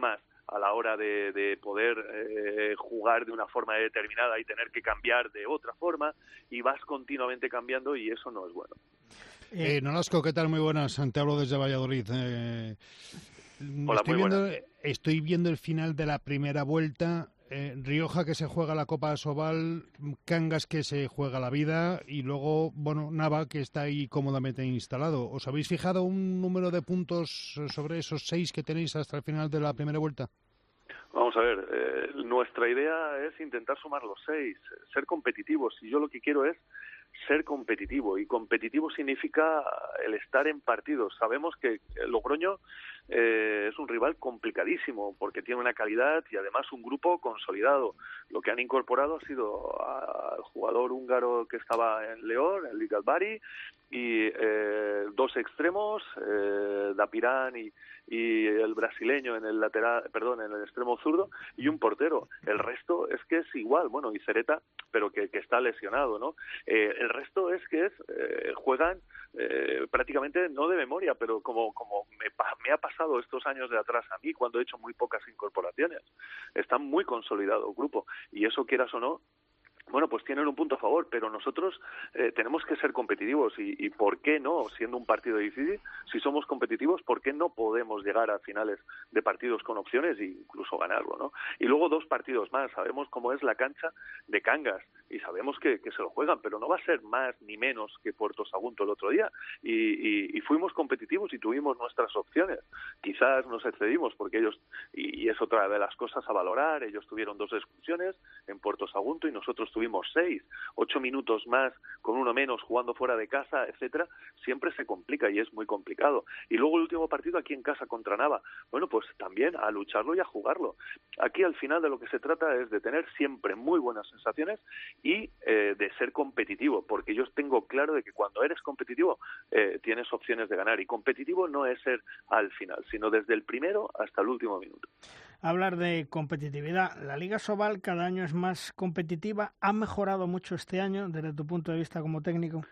Speaker 9: a la hora de, de poder eh, jugar de una forma determinada y tener que cambiar de otra forma, y vas continuamente cambiando y eso no es bueno.
Speaker 3: Eh, Nolasco, ¿qué tal? Muy buenas, te hablo desde Valladolid. Eh,
Speaker 9: Hola,
Speaker 3: estoy,
Speaker 9: muy
Speaker 3: viendo,
Speaker 9: buenas.
Speaker 3: estoy viendo el final de la primera vuelta. Eh, Rioja, que se juega la Copa Sobal, Cangas, que se juega la vida, y luego, bueno, Nava, que está ahí cómodamente instalado. ¿Os habéis fijado un número de puntos sobre esos seis que tenéis hasta el final de la primera vuelta?
Speaker 9: Vamos a ver, eh, nuestra idea es intentar sumar los seis, ser competitivos, y yo lo que quiero es ser competitivo, y competitivo significa el estar en partidos. Sabemos que Logroño eh, es un rival complicadísimo porque tiene una calidad y además un grupo consolidado. Lo que han incorporado ha sido al jugador húngaro que estaba en León, el Ligalbari, y eh, dos extremos, eh, Dapirán y, y el brasileño en el lateral, perdón, en el extremo zurdo, y un portero. El resto es que es igual, bueno, y Cereta, pero que, que está lesionado, ¿no? Eh, el resto es que es eh, juegan eh, prácticamente no de memoria, pero como como me, me ha pasado estos años de atrás a mí, cuando he hecho muy pocas incorporaciones. Está muy consolidado el grupo, y eso, quieras o no, bueno, pues tienen un punto a favor, pero nosotros eh, tenemos que ser competitivos y, y ¿por qué no? Siendo un partido difícil, si somos competitivos, ¿por qué no podemos llegar a finales de partidos con opciones e incluso ganarlo, ¿no? Y luego dos partidos más, sabemos cómo es la cancha de Cangas y sabemos que, que se lo juegan, pero no va a ser más ni menos que Puerto Sagunto el otro día, y, y, y fuimos competitivos y tuvimos nuestras opciones. Quizás nos excedimos porque ellos, y, y es otra de las cosas a valorar, ellos tuvieron dos excursiones en Puerto Sagunto y nosotros tuvimos seis, ocho minutos más con uno menos jugando fuera de casa, etcétera. Siempre se complica y es muy complicado. Y luego el último partido aquí en casa contra Nava, bueno, pues también a lucharlo y a jugarlo. Aquí al final de lo que se trata es de tener siempre muy buenas sensaciones y eh, de ser competitivo, porque yo tengo claro de que cuando eres competitivo eh, tienes opciones de ganar, y competitivo no es ser al final, sino desde el primero hasta el último minuto.
Speaker 2: Hablar de competitividad, la Liga Sobal cada año es más competitiva. ¿Ha mejorado mucho este año desde tu punto de vista como técnico?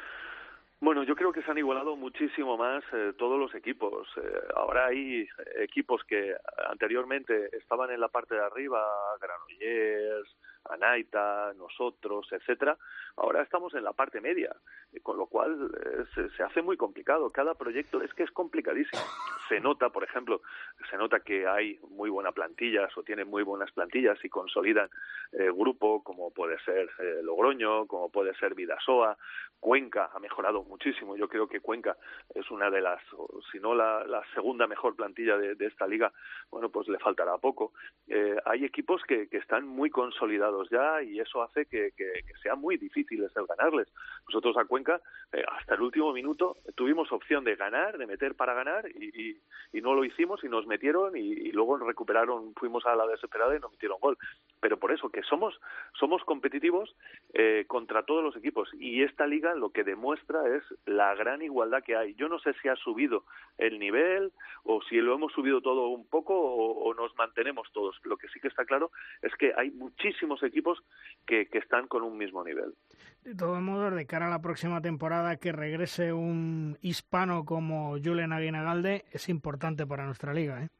Speaker 9: Bueno, yo creo que se han igualado muchísimo más eh, todos los equipos. Eh, ahora hay equipos que anteriormente estaban en la parte de arriba, Granollers, Anaita, nosotros, etcétera. Ahora estamos en la parte media, con lo cual eh, se, se hace muy complicado. Cada proyecto es que es complicadísimo. Se nota, por ejemplo, se nota que hay muy buenas plantillas o tienen muy buenas plantillas y consolidan eh, grupo, como puede ser eh, Logroño, como puede ser Vidasoa. Cuenca ha mejorado muchísimo. Yo creo que Cuenca es una de las, si no la, la segunda mejor plantilla de, de esta liga. Bueno, pues le faltará poco. Eh, hay equipos que, que están muy consolidados ya, y eso hace que, que, que sea muy difícil el ganarles. Nosotros a Cuenca eh, hasta el último minuto tuvimos opción de ganar, de meter para ganar, y, y, y no lo hicimos y nos metieron, y, y luego recuperaron, fuimos a la desesperada y nos metieron gol. Pero por eso que somos somos competitivos eh, contra todos los equipos, y esta liga lo que demuestra es la gran igualdad que hay. Yo no sé si ha subido el nivel o si lo hemos subido todo un poco o, o nos mantenemos todos. Lo que sí que está claro es que hay muchísimos equipos que, que están con un mismo nivel.
Speaker 2: De todos modos, de cara a la próxima temporada, que regrese un hispano como Julen Aguinagalde es importante para nuestra liga, ¿eh?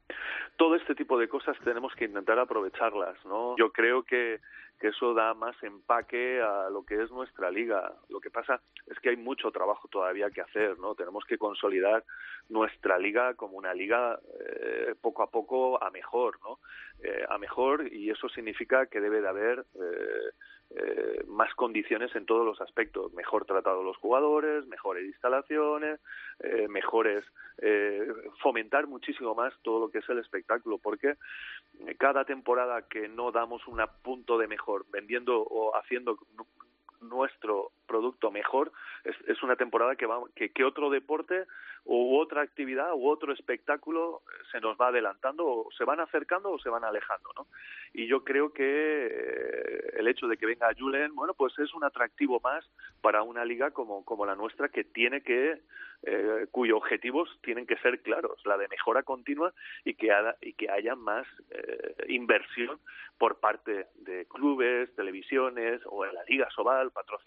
Speaker 9: Todo este tipo de cosas tenemos que intentar aprovecharlas, ¿no? Yo creo que, que eso da más empaque a lo que es nuestra liga. Lo que pasa es que hay mucho trabajo todavía que hacer, ¿no? Tenemos que consolidar nuestra liga como una liga eh, poco a poco a mejor, ¿no? Eh, a mejor, y eso significa que debe de haber eh, eh, más condiciones en todos los aspectos. Mejor tratados los jugadores, mejores instalaciones, eh, mejores... Eh, fomentar muchísimo más todo lo que es el espectáculo, porque cada temporada que no damos un punto de mejor vendiendo o haciendo nuestro producto mejor, es, es una temporada que, va, que, que otro deporte u otra actividad u otro espectáculo se nos va adelantando, o se van acercando o se van alejando, ¿no? Y yo creo que eh, el hecho de que venga Julen, bueno, pues es un atractivo más para una liga como, como la nuestra, que tiene que, eh, cuyos objetivos tienen que ser claros, la de mejora continua, y que, haya, y que haya más eh, inversión por parte de clubes, televisiones o en la Liga Sobal, patrocinadores,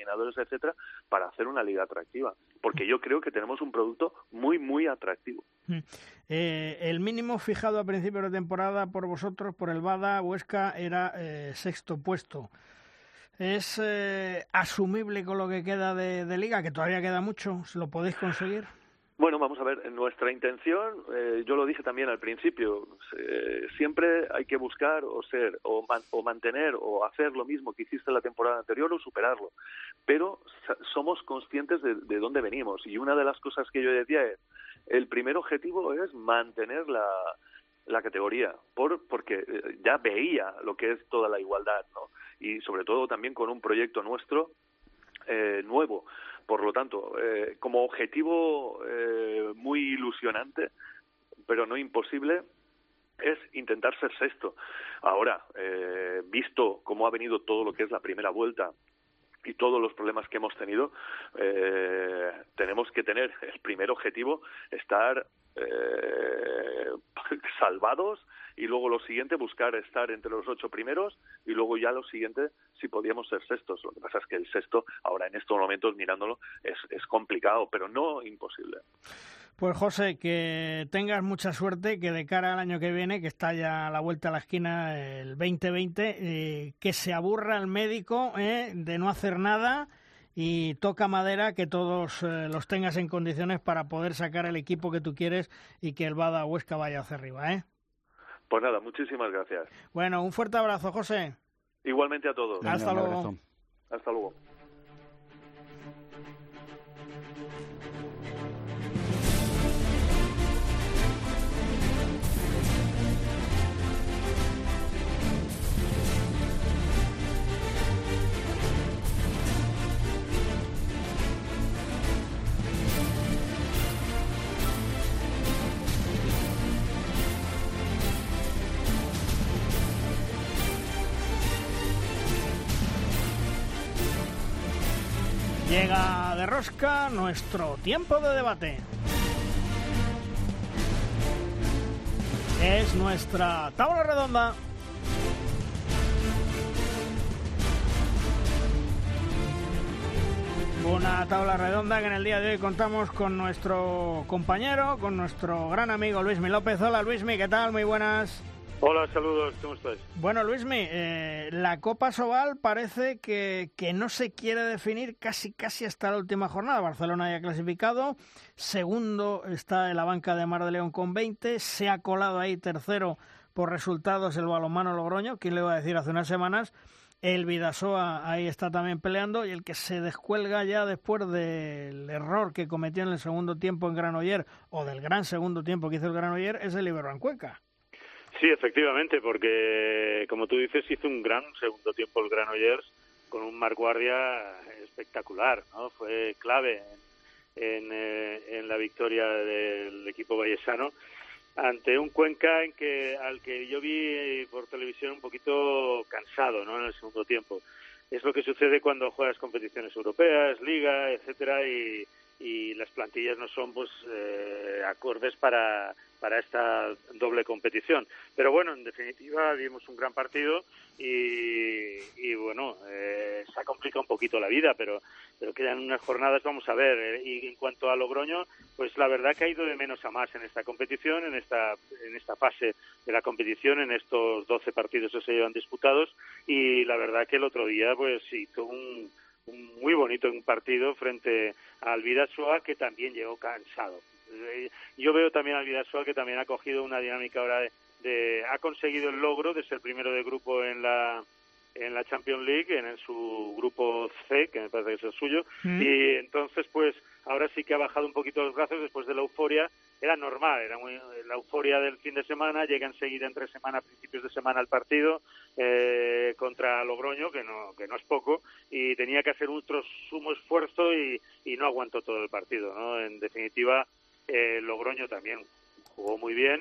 Speaker 9: etcétera, para hacer una liga atractiva. Porque yo creo que tenemos un producto muy, muy atractivo.
Speaker 2: Eh, el mínimo fijado a principios de temporada por vosotros, por el Bada Huesca, era eh, sexto puesto. ¿Es eh, asumible con lo que queda de, de liga, que todavía queda mucho? ¿Lo podéis conseguir?
Speaker 9: Bueno, vamos a ver, nuestra intención, eh, yo lo dije también al principio, eh, siempre hay que buscar o ser, o, man, o mantener, o hacer lo mismo que hiciste la temporada anterior o superarlo. Pero somos conscientes de, de dónde venimos, y una de las cosas que yo decía es, el primer objetivo es mantener la, la categoría, por, porque ya veía lo que es toda la igualdad, ¿no? Y sobre todo también con un proyecto nuestro, eh, nuevo. Por lo tanto, eh, como objetivo eh, muy ilusionante, pero no imposible, es intentar ser sexto. Ahora, eh, visto cómo ha venido todo lo que es la primera vuelta y todos los problemas que hemos tenido, eh, tenemos que tener el primer objetivo, estar eh, salvados, y luego lo siguiente, buscar estar entre los ocho primeros, y luego ya lo siguiente, si podíamos ser sextos. Lo que pasa es que el sexto, ahora en estos momentos mirándolo, es, es complicado, pero no imposible.
Speaker 2: Pues José, que tengas mucha suerte, que de cara al año que viene, que está ya a la vuelta a la esquina, el veinte veinte, eh, que se aburra el médico eh, de no hacer nada, y toca madera que todos eh, los tengas en condiciones para poder sacar el equipo que tú quieres y que el Bada Huesca vaya hacia arriba, ¿eh?
Speaker 9: Pues nada, muchísimas gracias.
Speaker 2: Bueno, un fuerte abrazo, José.
Speaker 9: Igualmente a todos.
Speaker 2: Venga, hasta luego. Abrazo.
Speaker 9: Hasta luego.
Speaker 2: Llega de rosca nuestro tiempo de debate. Es nuestra tabla redonda. Una tabla redonda que en el día de hoy contamos con nuestro compañero, con nuestro gran amigo Luismi López. Hola Luismi, ¿qué tal? Muy buenas.
Speaker 10: Hola, saludos, ¿cómo estás?
Speaker 2: Bueno, Luismi, eh, la Copa Sobal parece que, que no se quiere definir casi casi hasta la última jornada. Barcelona ya ha clasificado, segundo está en la banca de Mar de León con veinte, se ha colado ahí tercero por resultados el balonmano Logroño, ¿quién le iba a decir hace unas semanas? El Bidasoa ahí está también peleando, y el que se descuelga ya después del error que cometió en el segundo tiempo en Granollers, o del gran segundo tiempo que hizo el Granollers, es el Iberostar Cuenca.
Speaker 10: Sí, efectivamente, porque como tú dices, hizo un gran segundo tiempo el Granollers con un Marc Guardia espectacular, ¿no? Fue clave en, en, eh, en la victoria del equipo vallesano ante un Cuenca en que al que yo vi por televisión un poquito cansado, ¿no? En el segundo tiempo. Es lo que sucede cuando juegas competiciones europeas, liga, etcétera, y, y las plantillas no son pues eh, acordes para para esta doble competición. Pero bueno, en definitiva vimos un gran partido y, y bueno, eh, se ha complicado un poquito la vida, pero pero quedan unas jornadas, vamos a ver. Eh, y en cuanto a Logroño, pues la verdad que ha ido de menos a más en esta competición, en esta en esta fase de la competición, en estos doce partidos que se llevan disputados, y la verdad que el otro día pues hizo un, un muy bonito partido frente al Bidasoa, que también llegó cansado. Yo veo también al Bidasoa que también ha cogido una dinámica ahora de, de ha conseguido el logro de ser primero de grupo en la en la Champions League, en, en su grupo C, que me parece que es el suyo, mm. y entonces pues ahora sí que ha bajado un poquito los brazos después de la euforia. Era normal, era muy, la euforia del fin de semana, llega enseguida entre semana, a principios de semana el partido eh, contra Logroño, que no que no es poco, y tenía que hacer otro sumo esfuerzo y, y no aguantó todo el partido, ¿no? En definitiva, eh, Logroño también jugó muy bien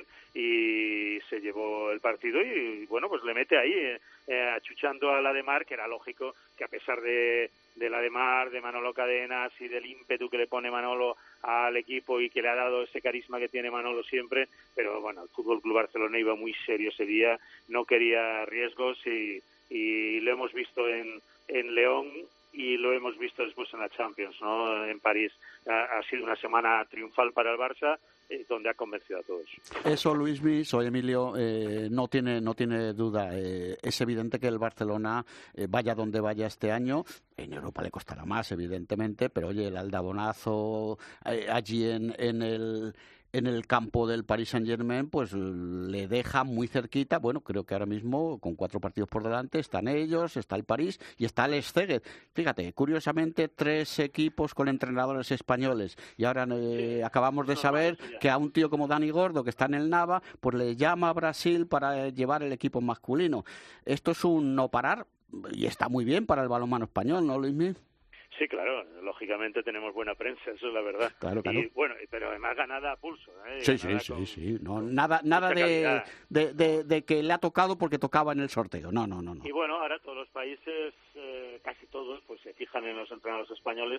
Speaker 10: y se llevó el partido y, bueno, pues le mete ahí, eh, eh, achuchando a la de Mar, que era lógico que a pesar de, de la de Mar, de Manolo Cadenas y del ímpetu que le pone Manolo al equipo y que le ha dado ese carisma que tiene Manolo siempre, pero bueno, el Fútbol Club Barcelona iba muy serio ese día, no quería riesgos y, y lo hemos visto en, en León y lo hemos visto después en la Champions, ¿no? En París ha, ha sido una semana triunfal para el Barça, eh, donde ha convencido a todos.
Speaker 5: Eso, Luismi, soy Emilio, eh, no tiene no tiene duda. Eh, es evidente que el Barcelona, eh, vaya donde vaya este año, en Europa le costará más, evidentemente, pero oye, el aldabonazo eh, allí en, en el... en el campo del Paris Saint-Germain, pues le deja muy cerquita. Bueno, creo que ahora mismo, con cuatro partidos por delante, están ellos, está el París y está el Szeged. Fíjate, curiosamente, tres equipos con entrenadores españoles. Y ahora eh, acabamos de saber que a un tío como Dani Gordo, que está en el Nava, pues le llama a Brasil para llevar el equipo masculino. Esto es un no parar y está muy bien para el balonmano español, ¿no, Luismi?
Speaker 10: Sí, claro, lógicamente tenemos buena prensa, eso es la verdad.
Speaker 5: Claro, claro.
Speaker 10: Y bueno, pero además ganada a pulso. ¿eh?
Speaker 5: Sí, sí, sí, con, sí. No, nada nada de, de, de, de que le ha tocado porque tocaba en el sorteo. No, no, no. no.
Speaker 10: Y bueno, ahora todos los países, eh, casi todos, pues se fijan en los entrenadores españoles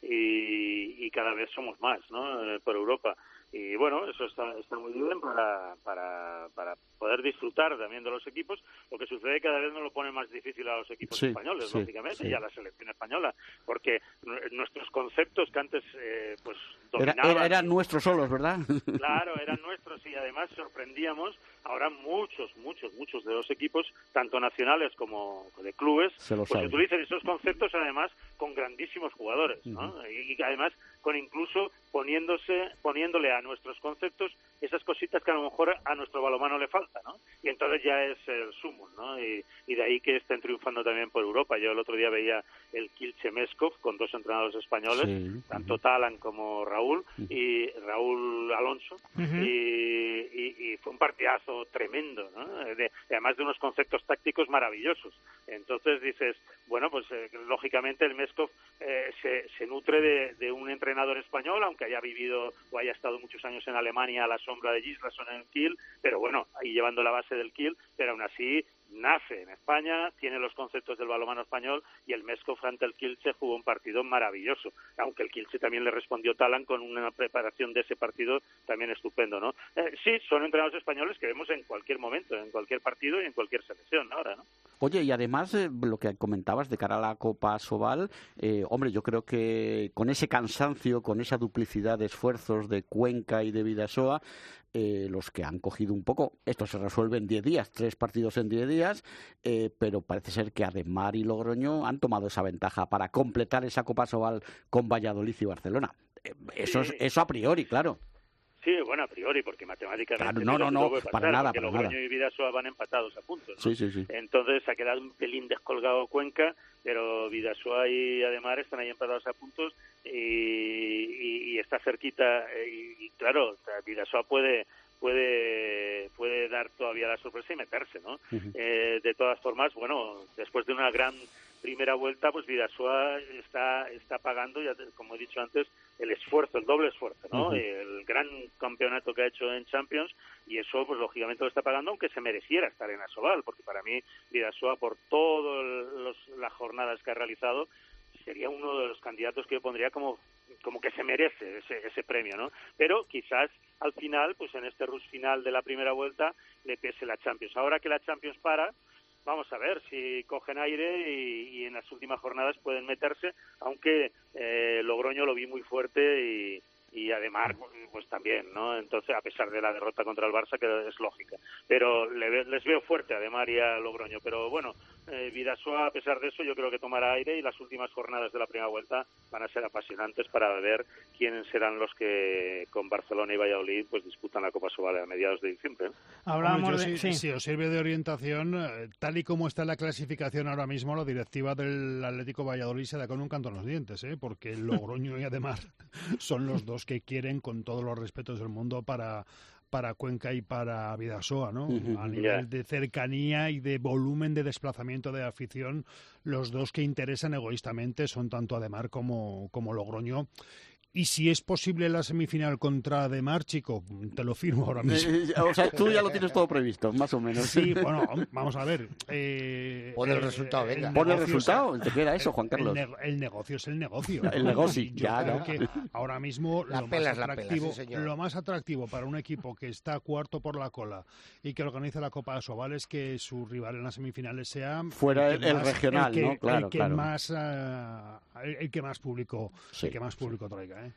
Speaker 10: y, y cada vez somos más, ¿no? Eh, por Europa. Y bueno, eso está, está muy bien para, para, para poder disfrutar también de los equipos. Lo que sucede es que cada vez nos lo pone más difícil a los equipos
Speaker 5: sí,
Speaker 10: españoles,
Speaker 5: sí,
Speaker 10: lógicamente,
Speaker 5: sí.
Speaker 10: y a la selección española, porque nuestros conceptos que antes eh, pues dominaban...
Speaker 5: Era, era, eran nuestros solos, ¿verdad?
Speaker 10: Claro, eran nuestros y además sorprendíamos. Ahora muchos, muchos, muchos de los equipos, tanto nacionales como de clubes, pues saben. Utilizan esos conceptos además con grandísimos jugadores, ¿no? Uh-huh. Y, y además con incluso poniéndose, poniéndole a nuestros conceptos esas cositas que a lo mejor a nuestro balonmano le falta, ¿no? Y entonces ya es el sumo, ¿no? Y, y de ahí que estén triunfando también por Europa. Yo el otro día veía el Kielce Meskov con dos entrenadores españoles, sí. tanto Talan como Raúl, uh-huh. y Raúl Alonso, uh-huh. y, y, y fue un partidazo tremendo, ¿no? De, además de unos conceptos tácticos maravillosos. Entonces dices, bueno, pues eh, lógicamente el Meskov eh, se, se nutre de, de un entrenador español, aunque haya vivido o haya estado muchos años en Alemania a la sombra de Gislason en el Kiel, pero bueno, ahí llevando la base del Kiel, pero aún así nace en España, tiene los conceptos del balonmano español y el Meskov frente al Kielce jugó un partido maravilloso, aunque el Kielce también le respondió Talan con una preparación de ese partido también estupendo, ¿no? Eh, sí, son entrenadores españoles que vemos en cualquier momento, en cualquier partido y en cualquier selección ahora, ¿no?
Speaker 5: Oye, y además eh, lo que comentabas de cara a la Copa Sobal, eh, hombre, yo creo que con ese cansancio, con esa duplicidad de esfuerzos de Cuenca y de Bidasoa, Eh, los que han cogido un poco, esto se resuelve en diez días, tres partidos en diez días, eh, pero parece ser que Ademar y Logroño han tomado esa ventaja para completar esa Copa Sobal con Valladolid y Barcelona. Eh, eso,
Speaker 10: sí.
Speaker 5: es, eso a priori, claro.
Speaker 10: Sí, bueno, a priori, porque matemáticamente...
Speaker 5: Claro, no, no, no,
Speaker 10: pasar,
Speaker 5: para nada,
Speaker 10: porque
Speaker 5: para
Speaker 10: Logroño
Speaker 5: nada.
Speaker 10: y Bidasoa van empatados a puntos, ¿no?
Speaker 5: Sí, sí, sí.
Speaker 10: Entonces ha quedado un pelín descolgado Cuenca, pero Bidasoa y Ademar están ahí empatados a puntos y, y, y está cerquita. Y, y claro, Bidasoa puede... puede puede dar todavía la sorpresa y meterse, ¿no? Uh-huh. Eh, de todas formas, bueno, después de una gran primera vuelta, pues Bidasoa está está pagando, ya te, como he dicho antes, el esfuerzo, el doble esfuerzo, ¿no? Uh-huh. El gran campeonato que ha hecho en Champions, y eso, pues lógicamente lo está pagando, aunque se mereciera estar en Asobal, porque para mí Bidasoa, por todas las jornadas que ha realizado, sería uno de los candidatos que yo pondría como como que se merece ese, ese premio, ¿no? Pero quizás al final, pues en este rush final de la primera vuelta, le pese la Champions. Ahora que la Champions para, vamos a ver si cogen aire y, y en las últimas jornadas pueden meterse, aunque eh, Logroño lo vi muy fuerte y, y Ademar pues también, ¿no? Entonces, a pesar de la derrota contra el Barça, que es lógica. Pero le, les veo fuerte a Ademar y a Logroño. Pero bueno, eh, Bidasoa, a pesar de eso, yo creo que tomará aire y las últimas jornadas de la primera vuelta van a ser apasionantes para ver quiénes serán los que con Barcelona y Valladolid pues disputan la Copa Sobal a mediados de diciembre.
Speaker 3: Hablamos Hombre, de... Si, sí. si os sirve de orientación, eh, tal y como está la clasificación ahora mismo, la directiva del Atlético Valladolid se da con un canto en los dientes, ¿eh? Porque Logroño y Ademar son los dos que quieren, con todos los respetos del mundo, para... para Cuenca y para Bidasoa, ¿no? Uh-huh. A nivel yeah. de cercanía y de volumen de desplazamiento de afición, los dos que interesan egoístamente son tanto Ademar como, como Logroño. Y si es posible la semifinal contra De Mar, chico, te lo firmo ahora mismo.
Speaker 5: Eh, o sea, tú ya lo tienes todo previsto, más o menos.
Speaker 3: Sí, bueno, vamos a ver. Eh,
Speaker 4: Pon el resultado, venga.
Speaker 5: Pon el resultado, te queda eso, Juan Carlos.
Speaker 3: El, ne el negocio es el negocio.
Speaker 5: El negocio,
Speaker 3: Yo
Speaker 5: ya,
Speaker 3: creo
Speaker 5: ya.
Speaker 3: que ahora mismo
Speaker 4: La
Speaker 3: lo,
Speaker 4: pela
Speaker 3: más
Speaker 4: es la pela,
Speaker 3: atractivo,
Speaker 4: sí, señor.
Speaker 3: lo más atractivo para un equipo que está cuarto por la cola y que organiza la Copa de Asobal es que su rival en las semifinales sea
Speaker 5: fuera el,
Speaker 3: que
Speaker 5: el
Speaker 3: más,
Speaker 5: regional,
Speaker 3: el que,
Speaker 5: ¿no? Claro,
Speaker 3: el que
Speaker 5: claro.
Speaker 3: más uh, el, el que más público
Speaker 5: Sí,
Speaker 3: el que más público traiga, ¿eh?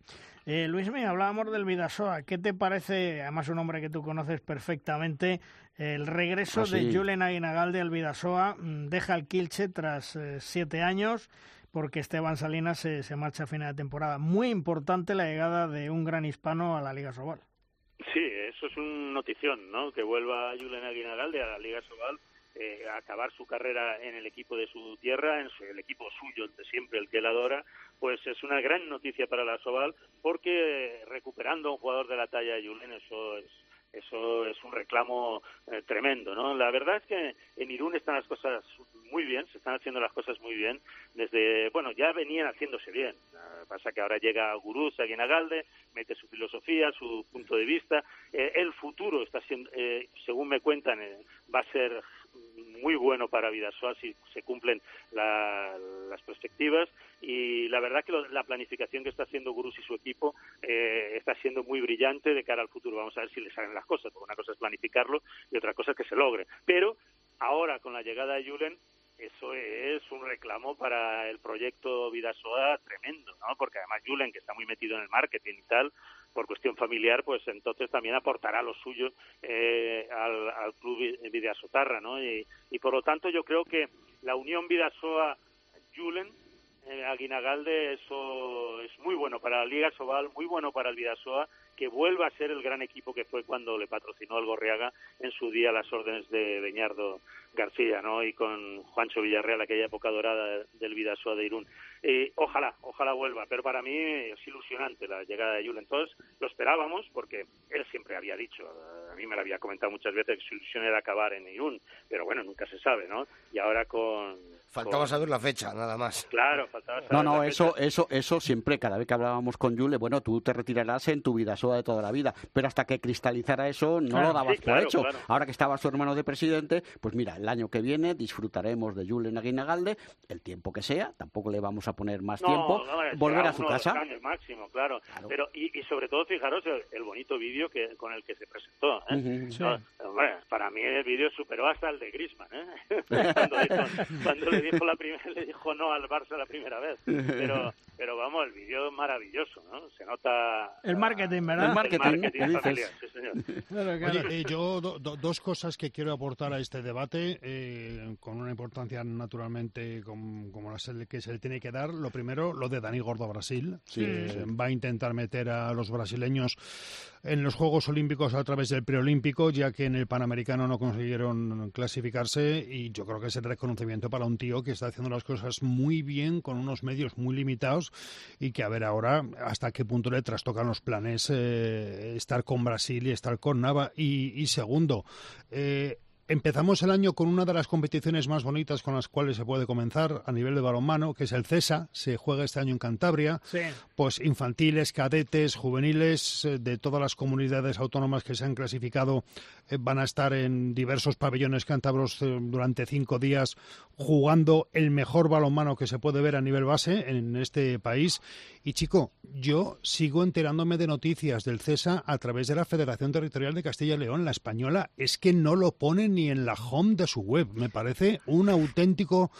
Speaker 2: Eh, Luismi, hablábamos del Bidasoa. ¿Qué te parece, además un hombre que tú conoces perfectamente, el regreso
Speaker 5: Ah, sí.
Speaker 2: de Julen Aguinagalde al Bidasoa? Deja el Kielce tras eh, siete años porque Esteban Salinas se, se marcha a final de temporada. Muy importante la llegada de un gran hispano a la Liga Sobal.
Speaker 10: Sí, eso es una notición, ¿no? Que vuelva Julen Aguinagalde a la Liga Sobal, eh, a acabar su carrera en el equipo de su tierra, en su, el equipo suyo, el de siempre, el que él adora. Pues es una gran noticia para la Sobal, porque recuperando a un jugador de la talla de Julen, eso es eso es un reclamo eh, tremendo, ¿no? La verdad es que en Irún están las cosas muy bien, se están haciendo las cosas muy bien, desde, bueno, ya venían haciéndose bien, uh, pasa que ahora llega Guruz Aguinagalde, mete su filosofía, su punto de vista, eh, el futuro está siendo, eh, según me cuentan, eh, va a ser muy bueno para Bidasoa si se cumplen la, las perspectivas, y la verdad que lo, la planificación que está haciendo Gurús y su equipo eh, está siendo muy brillante de cara al futuro. Vamos a ver si le salen las cosas, porque una cosa es planificarlo y otra cosa es que se logre. Pero ahora, con la llegada de Julen, eso es un reclamo para el proyecto Bidasoa tremendo, ¿no? Porque además Julen, que está muy metido en el marketing y tal, por cuestión familiar, pues entonces también aportará lo suyo eh, al, al club Bidasotarra, ¿no? Y, y por lo tanto yo creo que la unión Bidasoa-Julen, eh, Aguinagalde, eso es muy bueno para la Liga Sobal, muy bueno para el Bidasoa, que vuelva a ser el gran equipo que fue cuando le patrocinó al Gorriaga en su día las órdenes de Beñardo García, ¿no? Y con Juancho Villarreal, aquella época dorada del Bidasoa de Irún. Eh, ojalá, ojalá vuelva, pero para mí es ilusionante la llegada de Julen. Entonces lo esperábamos, porque él siempre había dicho, a mí me lo había comentado muchas veces, que su ilusión era acabar en Irún, pero bueno, nunca se sabe, ¿no? Y ahora con...
Speaker 4: Faltaba
Speaker 10: con...
Speaker 4: saber la fecha, nada más.
Speaker 10: Claro, faltaba saber
Speaker 5: No, no,
Speaker 10: la
Speaker 5: eso,
Speaker 10: fecha.
Speaker 5: eso, eso siempre, cada vez que hablábamos con Jule, bueno, tú te retirarás en tu Bidasoa de toda la vida, pero hasta que cristalizara eso no
Speaker 10: Claro,
Speaker 5: lo dabas
Speaker 10: sí, claro,
Speaker 5: por hecho.
Speaker 10: claro.
Speaker 5: Ahora que estaba su hermano de presidente, pues mira, el año que viene disfrutaremos de Julen Aguinagalde, el tiempo que sea, tampoco le vamos a poner más
Speaker 10: No,
Speaker 5: tiempo,
Speaker 10: no, será
Speaker 5: volver a su
Speaker 10: uno o dos
Speaker 5: casa.
Speaker 10: años máximo, claro.
Speaker 5: Claro.
Speaker 10: Pero y, y sobre todo, fijaros el, el bonito vídeo que con el que se presentó. ¿eh?
Speaker 5: Ujú.
Speaker 2: Sí.
Speaker 10: No, hombre, para mí el vídeo superó hasta el de Griezmann, ¿eh? cuando, dijo, cuando le dijo la primera, le dijo no al Barça la primera vez. Pero, pero vamos, el vídeo es maravilloso, ¿no? Se nota
Speaker 2: El marketing, ¿verdad?
Speaker 5: El marketing,
Speaker 10: el marketing
Speaker 5: ¿qué dices?
Speaker 10: familiar, sí, señor.
Speaker 2: Claro, claro.
Speaker 3: Oye, eh, yo do, do, dos cosas que quiero aportar a este debate, eh, con una importancia naturalmente com, como la se- que se le tiene que dar. Lo primero, lo de Dani Gordo a Brasil.
Speaker 5: Sí,
Speaker 3: Eh,
Speaker 5: sí.
Speaker 3: Va a intentar meter a los brasileños en los Juegos Olímpicos a través del preolímpico, ya que en el Panamericano no consiguieron clasificarse, y yo creo que es el reconocimiento para un tío que está haciendo las cosas muy bien con unos medios muy limitados, y que a ver ahora hasta qué punto le trastocan los planes eh, estar con Brasil y estar con Nava. Y, y segundo, eh, empezamos el año con una de las competiciones más bonitas con las cuales se puede comenzar a nivel de balonmano, que es el CESA. Se juega este año en Cantabria.
Speaker 2: Sí.
Speaker 3: Pues infantiles, cadetes, juveniles, eh, de todas las comunidades autónomas que se han clasificado, eh, van a estar en diversos pabellones cántabros eh, durante cinco días jugando el mejor balonmano que se puede ver a nivel base en este país. Y chico, yo sigo enterándome de noticias del CESA a través de la Federación Territorial de Castilla y León, la española. Es que no lo ponen ni en la home de su web. Me parece un auténtico...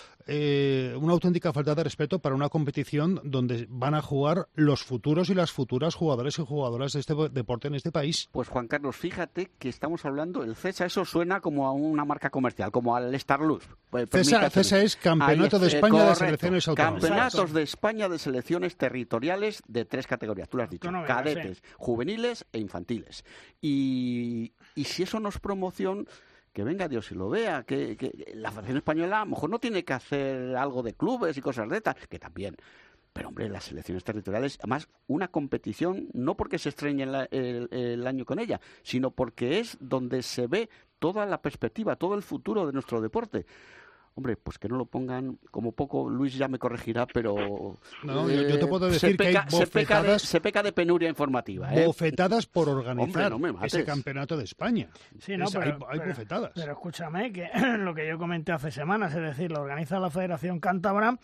Speaker 3: Eh, una auténtica falta de respeto para una competición donde van a jugar los futuros y las futuras jugadores y jugadoras de este deporte en este país.
Speaker 5: Pues Juan Carlos, fíjate que estamos hablando, el CESA, eso suena como a una marca comercial, como al Starlux. Pues,
Speaker 3: CESA, CESA es Campeonato
Speaker 5: Ahí,
Speaker 3: de
Speaker 5: eh,
Speaker 3: España de
Speaker 5: correcto.
Speaker 3: Selecciones Autónomas.
Speaker 5: Campeonatos de España de Selecciones Territoriales de tres categorías, tú lo has dicho,
Speaker 2: Autonómicas,
Speaker 5: cadetes,
Speaker 2: sí.
Speaker 5: juveniles e infantiles. Y, y si eso no es promoción, que venga Dios y lo vea, que, que la Federación Española a lo mejor no tiene que hacer algo de clubes y cosas de estas, que también. Pero, hombre, las selecciones territoriales, además, una competición, no porque se estrene la, el, el año con ella, sino porque es donde se ve toda la perspectiva, todo el futuro de nuestro deporte. Hombre, pues que no lo pongan, como poco, Luis ya me corregirá, pero...
Speaker 3: No, eh, yo, yo te puedo decir
Speaker 5: peca,
Speaker 3: que hay bofetadas...
Speaker 5: Se peca, de, se peca de penuria informativa, ¿eh?
Speaker 3: Bofetadas por organizar
Speaker 5: Hombre, no
Speaker 3: ese campeonato de España.
Speaker 2: Sí, no,
Speaker 3: es,
Speaker 2: pero,
Speaker 3: hay, hay
Speaker 2: pero,
Speaker 3: bofetadas.
Speaker 2: Pero escúchame, que lo que yo comenté hace semanas, es decir, lo organiza la Federación Cántabra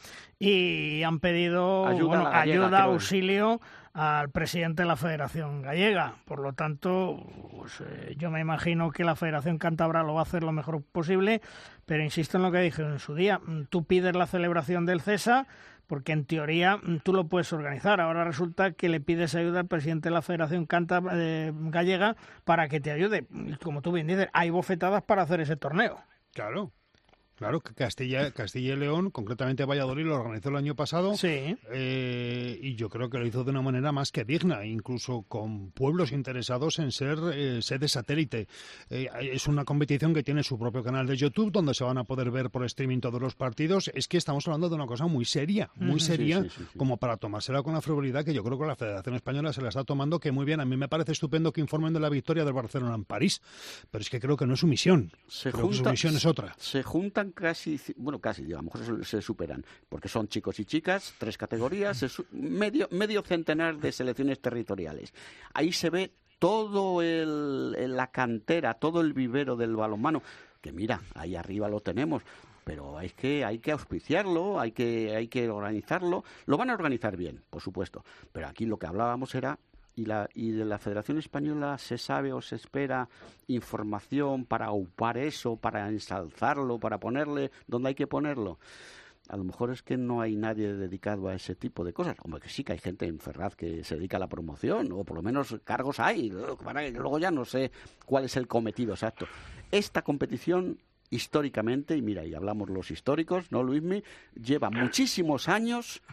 Speaker 2: y han pedido
Speaker 5: ayuda,
Speaker 2: bueno,
Speaker 5: gallega,
Speaker 2: ayuda auxilio al presidente de la Federación Gallega. Por lo tanto, pues, eh, yo me imagino que la Federación Cántabra lo va a hacer lo mejor posible, pero insisto en lo que dije en su día. Tú pides la celebración del CESA porque en teoría tú lo puedes organizar. Ahora resulta que le pides ayuda al presidente de la Federación Cántabra eh, Gallega para que te ayude. Como tú bien dices, hay bofetadas para hacer ese torneo.
Speaker 3: Claro. Claro, que Castilla, Castilla y León, concretamente Valladolid, lo organizó el año pasado.
Speaker 2: Sí.
Speaker 3: Eh, y yo creo que lo hizo de una manera más que digna, incluso con pueblos interesados en ser eh, sede satélite. Eh, es una competición que tiene su propio canal de YouTube, donde se van a poder ver por streaming todos los partidos. Es que estamos hablando de una cosa muy seria, muy
Speaker 5: sí,
Speaker 3: seria,
Speaker 5: sí, sí, sí. como
Speaker 3: para tomársela con la frivolidad que yo creo que la Federación Española se la está tomando, que muy bien. A mí me parece estupendo que informen de la victoria del Barcelona en París, pero es que creo que no es su misión.
Speaker 5: Se
Speaker 3: creo
Speaker 5: junta,
Speaker 3: que su misión es otra.
Speaker 5: Se juntan casi, bueno, casi, a lo mejor se, se superan, porque son chicos y chicas, tres categorías, es medio, medio centenar de selecciones territoriales. Ahí se ve todo el, la cantera, todo el vivero del balonmano, que mira, ahí arriba lo tenemos, pero hay que, hay que auspiciarlo, hay que, hay que organizarlo. Lo van a organizar bien, por supuesto, pero aquí lo que hablábamos era... ¿Y, la, ¿Y de la Federación Española se sabe o se espera información para aupar eso, para ensalzarlo, para ponerle donde hay que ponerlo? A lo mejor es que no hay nadie dedicado a ese tipo de cosas. Hombre, que sí que hay gente en Ferraz que se dedica a la promoción, o por lo menos cargos hay. Luego ya no sé cuál es el cometido exacto. Esta competición, históricamente, y mira, y hablamos los históricos, ¿no, Luismi? Lleva muchísimos años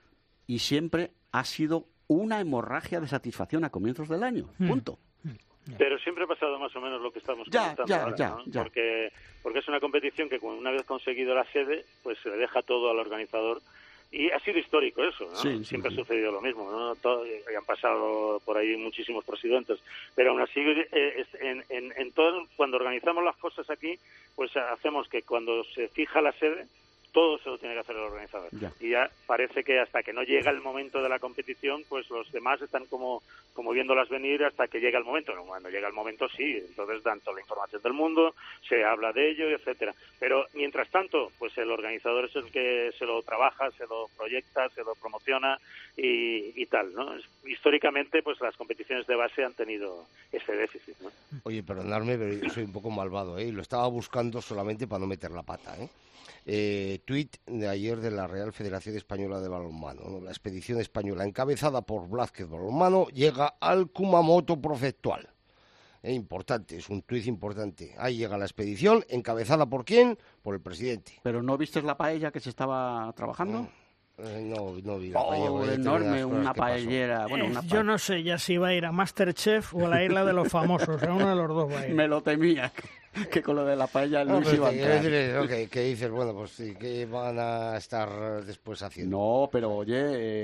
Speaker 5: y siempre ha sido una hemorragia de satisfacción a comienzos del año, punto.
Speaker 10: Pero siempre ha pasado más o menos lo que estamos
Speaker 5: ya,
Speaker 10: comentando
Speaker 5: ya,
Speaker 10: ahora,
Speaker 5: ya,
Speaker 10: ¿no?
Speaker 5: ya.
Speaker 10: Porque, porque es una competición que una vez conseguido la sede, pues se le deja todo al organizador. Y ha sido histórico eso, ¿no?
Speaker 5: Sí, sí,
Speaker 10: siempre
Speaker 5: sí.
Speaker 10: ha sucedido lo mismo, ¿no? Todo, han pasado por ahí muchísimos presidentes, pero aún así, eh, en, en, en todo, cuando organizamos las cosas aquí, pues hacemos que cuando se fija la sede, todo se lo tiene que hacer el organizador.
Speaker 5: Ya.
Speaker 10: Y ya parece que hasta que no llega el momento de la competición, pues los demás están como, como viéndolas venir hasta que llega el momento. No, cuando llega el momento, sí, entonces dan toda la información del mundo, se habla de ello, etcétera. Pero mientras tanto, pues el organizador es el que se lo trabaja, se lo proyecta, se lo promociona y, y tal, ¿no? Históricamente, pues las competiciones de base han tenido ese déficit, ¿no?
Speaker 4: Oye, perdonadme, pero yo soy un poco malvado, ¿eh? Lo estaba buscando solamente para no meter la pata, ¿eh? Eh, tuit de ayer de la Real Federación Española de Balonmano, ¿no? La expedición española encabezada por Blázquez Balonmano llega al Kumamoto Profectual. Eh, importante, es un tuit importante. Ahí llega la expedición, encabezada por ¿quién? Por el presidente.
Speaker 5: ¿Pero no viste la paella que se estaba trabajando?
Speaker 4: No. Eh, no, no vi la
Speaker 5: Oh,
Speaker 4: paella,
Speaker 5: enorme, una paellera. Bueno, una
Speaker 2: eh, yo no sé ya si va a ir a Masterchef o a la isla de los famosos, a uno de los dos va a ir.
Speaker 5: Me lo temía, que con lo de la paella Luis
Speaker 4: no,
Speaker 5: iba a
Speaker 4: te,
Speaker 5: entrar.
Speaker 4: decir, okay, que dices, bueno, pues sí, ¿qué van a estar después haciendo?
Speaker 5: No, pero oye,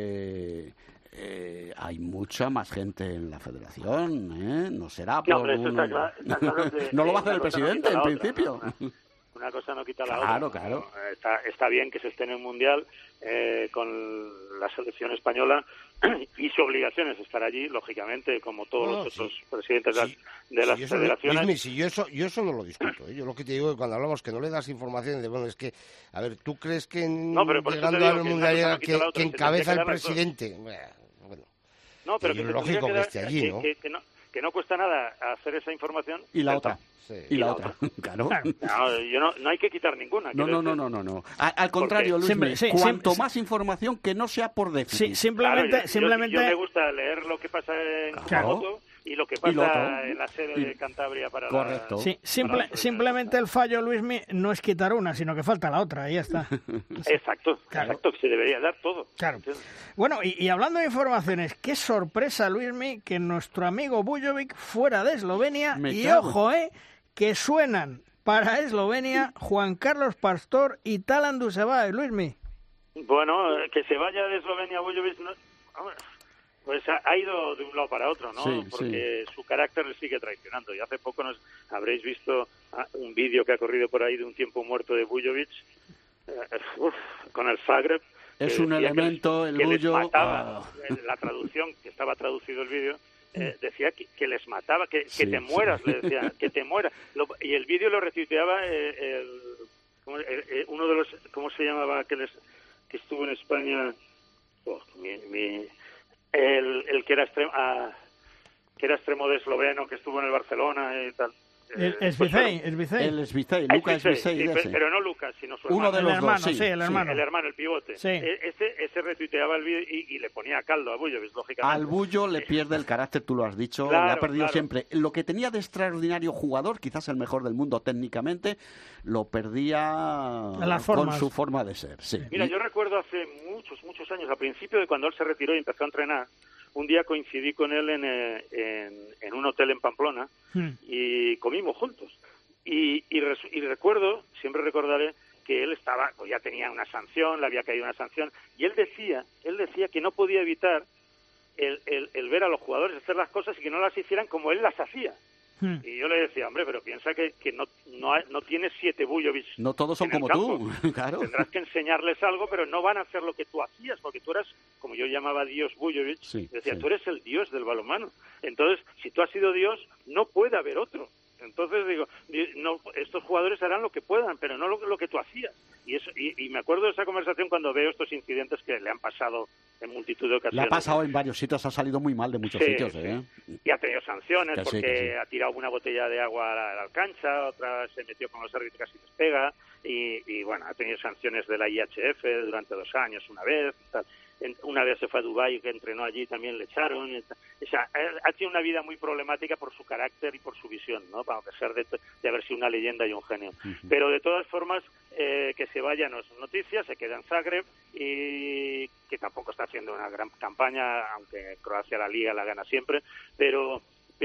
Speaker 5: eh, eh, hay mucha más gente en la federación, ¿eh? No será por
Speaker 10: No, hombre, eso
Speaker 5: uno...
Speaker 10: está claro, está claro que,
Speaker 5: no lo va a
Speaker 10: que
Speaker 5: hacer el
Speaker 10: una cosa no
Speaker 5: presidente,
Speaker 10: quita la
Speaker 5: en
Speaker 10: otra,
Speaker 5: principio.
Speaker 10: ¿no? Una cosa no quita la
Speaker 5: Claro,
Speaker 10: otra.
Speaker 5: claro.
Speaker 10: ¿no? Está, está bien que se esté en el Mundial eh, con la selección española y su obligación es estar allí, lógicamente, como todos
Speaker 4: No,
Speaker 10: los
Speaker 4: sí.
Speaker 10: otros presidentes
Speaker 4: Sí,
Speaker 10: de las
Speaker 4: sí, eso,
Speaker 10: federaciones.
Speaker 4: Luismi, si yo, eso, yo eso no lo discuto. ¿eh? Yo lo que te digo es que cuando hablamos que no le das información, de bueno, es que, a ver, ¿tú crees que en-
Speaker 10: No, pero por eso te
Speaker 4: llegando
Speaker 10: digo
Speaker 4: al
Speaker 10: que
Speaker 4: Mundial
Speaker 10: una cosa no
Speaker 4: llega
Speaker 10: quita
Speaker 4: que,
Speaker 10: la otra,
Speaker 4: que
Speaker 10: se tendría
Speaker 4: encabeza
Speaker 10: que
Speaker 4: el
Speaker 10: dar las dos.
Speaker 4: presidente? Bueno,
Speaker 10: No, pero
Speaker 4: y
Speaker 10: que
Speaker 4: es
Speaker 10: se
Speaker 4: lógico
Speaker 10: tendría que,
Speaker 4: que
Speaker 10: dar-
Speaker 4: esté allí,
Speaker 10: que-
Speaker 4: ¿no?
Speaker 10: que- que no que no cuesta nada hacer esa información.
Speaker 5: Y la
Speaker 10: ya
Speaker 5: otra.
Speaker 10: está.
Speaker 4: Sí.
Speaker 5: Y la otra, claro.
Speaker 10: No, yo no, no hay que quitar ninguna.
Speaker 5: No,
Speaker 10: quiero
Speaker 5: no, no,
Speaker 10: decir.
Speaker 5: no, no, no. A- Al contrario, Luis,
Speaker 2: Siempre- sí,
Speaker 5: cuanto
Speaker 2: siempre-
Speaker 5: más información que no sea por déficit.
Speaker 2: Sí,
Speaker 10: Claro,
Speaker 2: simplemente,
Speaker 10: yo, yo-
Speaker 2: simplemente...
Speaker 10: yo me gusta leer lo que pasa en
Speaker 5: Claro.
Speaker 10: Kumamoto y lo que
Speaker 5: Y lo otro.
Speaker 10: pasa en la sede
Speaker 5: Y-
Speaker 10: de Cantabria para
Speaker 5: Correcto.
Speaker 10: la...
Speaker 2: Sí, simple-
Speaker 10: para la-
Speaker 2: simplemente el fallo, Luismi, no es quitar una, sino que falta la otra, y ya está.
Speaker 10: Exacto,
Speaker 2: Claro.
Speaker 10: exacto, que se debería dar todo.
Speaker 2: Claro.
Speaker 10: ¿Entiendes?
Speaker 2: Bueno, y, y hablando de informaciones, qué sorpresa, Luismi, que nuestro amigo Bujovic fuera de Eslovenia,
Speaker 5: Me
Speaker 2: y
Speaker 5: cago.
Speaker 2: ojo, eh, que suenan para Eslovenia Juan Carlos Pastor y Talan Dusebae, Luismi.
Speaker 10: Bueno, eh, que se vaya de Eslovenia Bujovic, no, hombre, pues ha, ha ido de un lado para otro, ¿no?
Speaker 5: Sí,
Speaker 10: Porque su carácter le sigue traicionando. Y hace poco nos habréis visto ah, un vídeo que ha corrido por ahí de un tiempo muerto de Bujovic, eh, uf, con el Zagreb.
Speaker 5: Es un elemento,
Speaker 10: les,
Speaker 5: el bullo...
Speaker 10: Mataba,
Speaker 5: oh.
Speaker 10: La traducción, que estaba traducido el vídeo, eh, decía que, que les mataba, que, sí, que te mueras, sí. Le decía, que te mueras. Lo, y el vídeo lo retuiteaba eh, el, ¿cómo, eh, uno de los, ¿cómo se llamaba? Que, les, que estuvo en España, oh, mi, mi, el, el que era extremo, ah, que era extremo de esloveno, que estuvo en el Barcelona y tal.
Speaker 2: El Esbicey, Esbicey.
Speaker 5: El Esbicey, Lucas Esbicey.
Speaker 10: Sí, pero no Lucas, sino su
Speaker 5: Uno
Speaker 10: hermano.
Speaker 5: de los
Speaker 2: el hermano,
Speaker 5: dos, sí,
Speaker 2: sí, el hermano.
Speaker 10: El hermano, el pivote.
Speaker 2: Sí.
Speaker 10: Ese, ese retuiteaba el vídeo y, y le ponía caldo a Bullovic, lógicamente.
Speaker 5: Al Bullo le pierde el carácter, tú lo has dicho,
Speaker 10: claro,
Speaker 5: le ha perdido
Speaker 10: claro.
Speaker 5: siempre. Lo que tenía de extraordinario jugador, quizás el mejor del mundo técnicamente, lo perdía con su forma de ser. Sí.
Speaker 10: Mira, yo recuerdo hace muchos, muchos años, al principio de cuando él se retiró y empezó a entrenar, un día coincidí con él en, en, en un hotel en Pamplona hmm. y comimos juntos. Y, y, y recuerdo, siempre recordaré, que él estaba, pues ya tenía una sanción, le había caído una sanción, y él decía, él decía que no podía evitar el, el, el ver a los jugadores hacer las cosas y que no las hicieran como él las hacía. Hmm. Y yo le decía, hombre, pero piensa que, que no, no, hay, no tienes siete Bullovic.
Speaker 5: No todos son como
Speaker 10: campo.
Speaker 5: tú, claro.
Speaker 10: Tendrás que enseñarles algo, pero no van a hacer lo que tú hacías, porque tú eras, como yo llamaba Dios Bullovic,
Speaker 5: sí,
Speaker 10: decía,
Speaker 5: sí.
Speaker 10: tú eres el Dios del balonmano. Entonces, si tú has sido Dios, no puede haber otro. Entonces digo, no, estos jugadores harán lo que puedan, pero no lo, lo que tú hacías. Y, eso, y, y me acuerdo de esa conversación cuando veo estos incidentes que le han pasado en multitud de ocasiones.
Speaker 5: Le ha pasado en varios sitios, ha salido muy mal de muchos
Speaker 10: sí,
Speaker 5: sitios.
Speaker 10: Sí.
Speaker 5: ¿eh?
Speaker 10: Y ha tenido sanciones
Speaker 5: que
Speaker 10: porque
Speaker 5: sí, que sí.
Speaker 10: ha tirado una botella de agua a la, a la cancha, otra se metió con los árbitros y despega. Y, y bueno, ha tenido sanciones de la I H F durante dos años, una vez, tal. Una vez se fue a Dubái, que entrenó allí, también le echaron. O sea, ha tenido una vida muy problemática por su carácter y por su visión, ¿no? A pesar de, de haber sido una leyenda y un genio. Uh-huh. Pero de todas formas, eh, que se vaya no es noticia, se queda en Zagreb y que tampoco está haciendo una gran campaña, aunque Croacia la Liga la gana siempre, pero...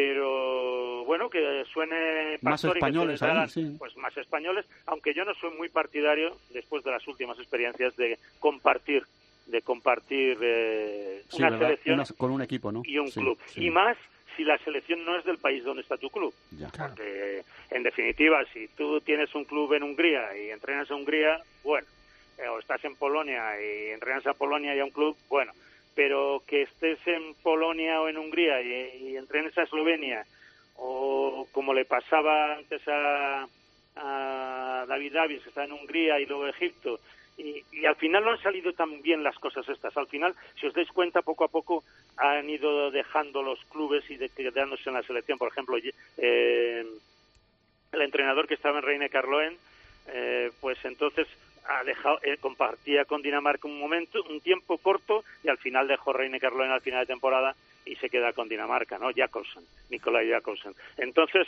Speaker 10: pero bueno, que suene
Speaker 5: más españoles ahí,
Speaker 10: hagan,
Speaker 5: sí.
Speaker 10: Pues más españoles, aunque yo no soy muy partidario, después de las últimas experiencias, de compartir de compartir eh,
Speaker 5: sí,
Speaker 10: una
Speaker 5: ¿verdad?
Speaker 10: selección
Speaker 5: una, con un equipo, ¿no?
Speaker 10: y un
Speaker 5: sí,
Speaker 10: club.
Speaker 5: Sí.
Speaker 10: Y más si la selección no es del país donde está tu club.
Speaker 5: Ya.
Speaker 10: Porque, en definitiva, si tú tienes un club en Hungría y entrenas a Hungría, bueno, eh, o estás en Polonia y entrenas a Polonia y a un club, bueno, pero que estés en Polonia o en Hungría y, y entrenes a Eslovenia, o como le pasaba antes a, a David Davis, que está en Hungría y luego Egipto, Y, y al final no han salido tan bien las cosas estas. Al final, si os dais cuenta, poco a poco han ido dejando los clubes y de, quedándose en la selección. Por ejemplo, eh, el entrenador que estaba en Reine Carloen, eh, pues entonces ha dejado, eh, compartía con Dinamarca un momento, un tiempo corto, y al final dejó Reine Carloen al final de temporada y se queda con Dinamarca, ¿no? Jakobsen, Nikolai Jakobsen. Entonces,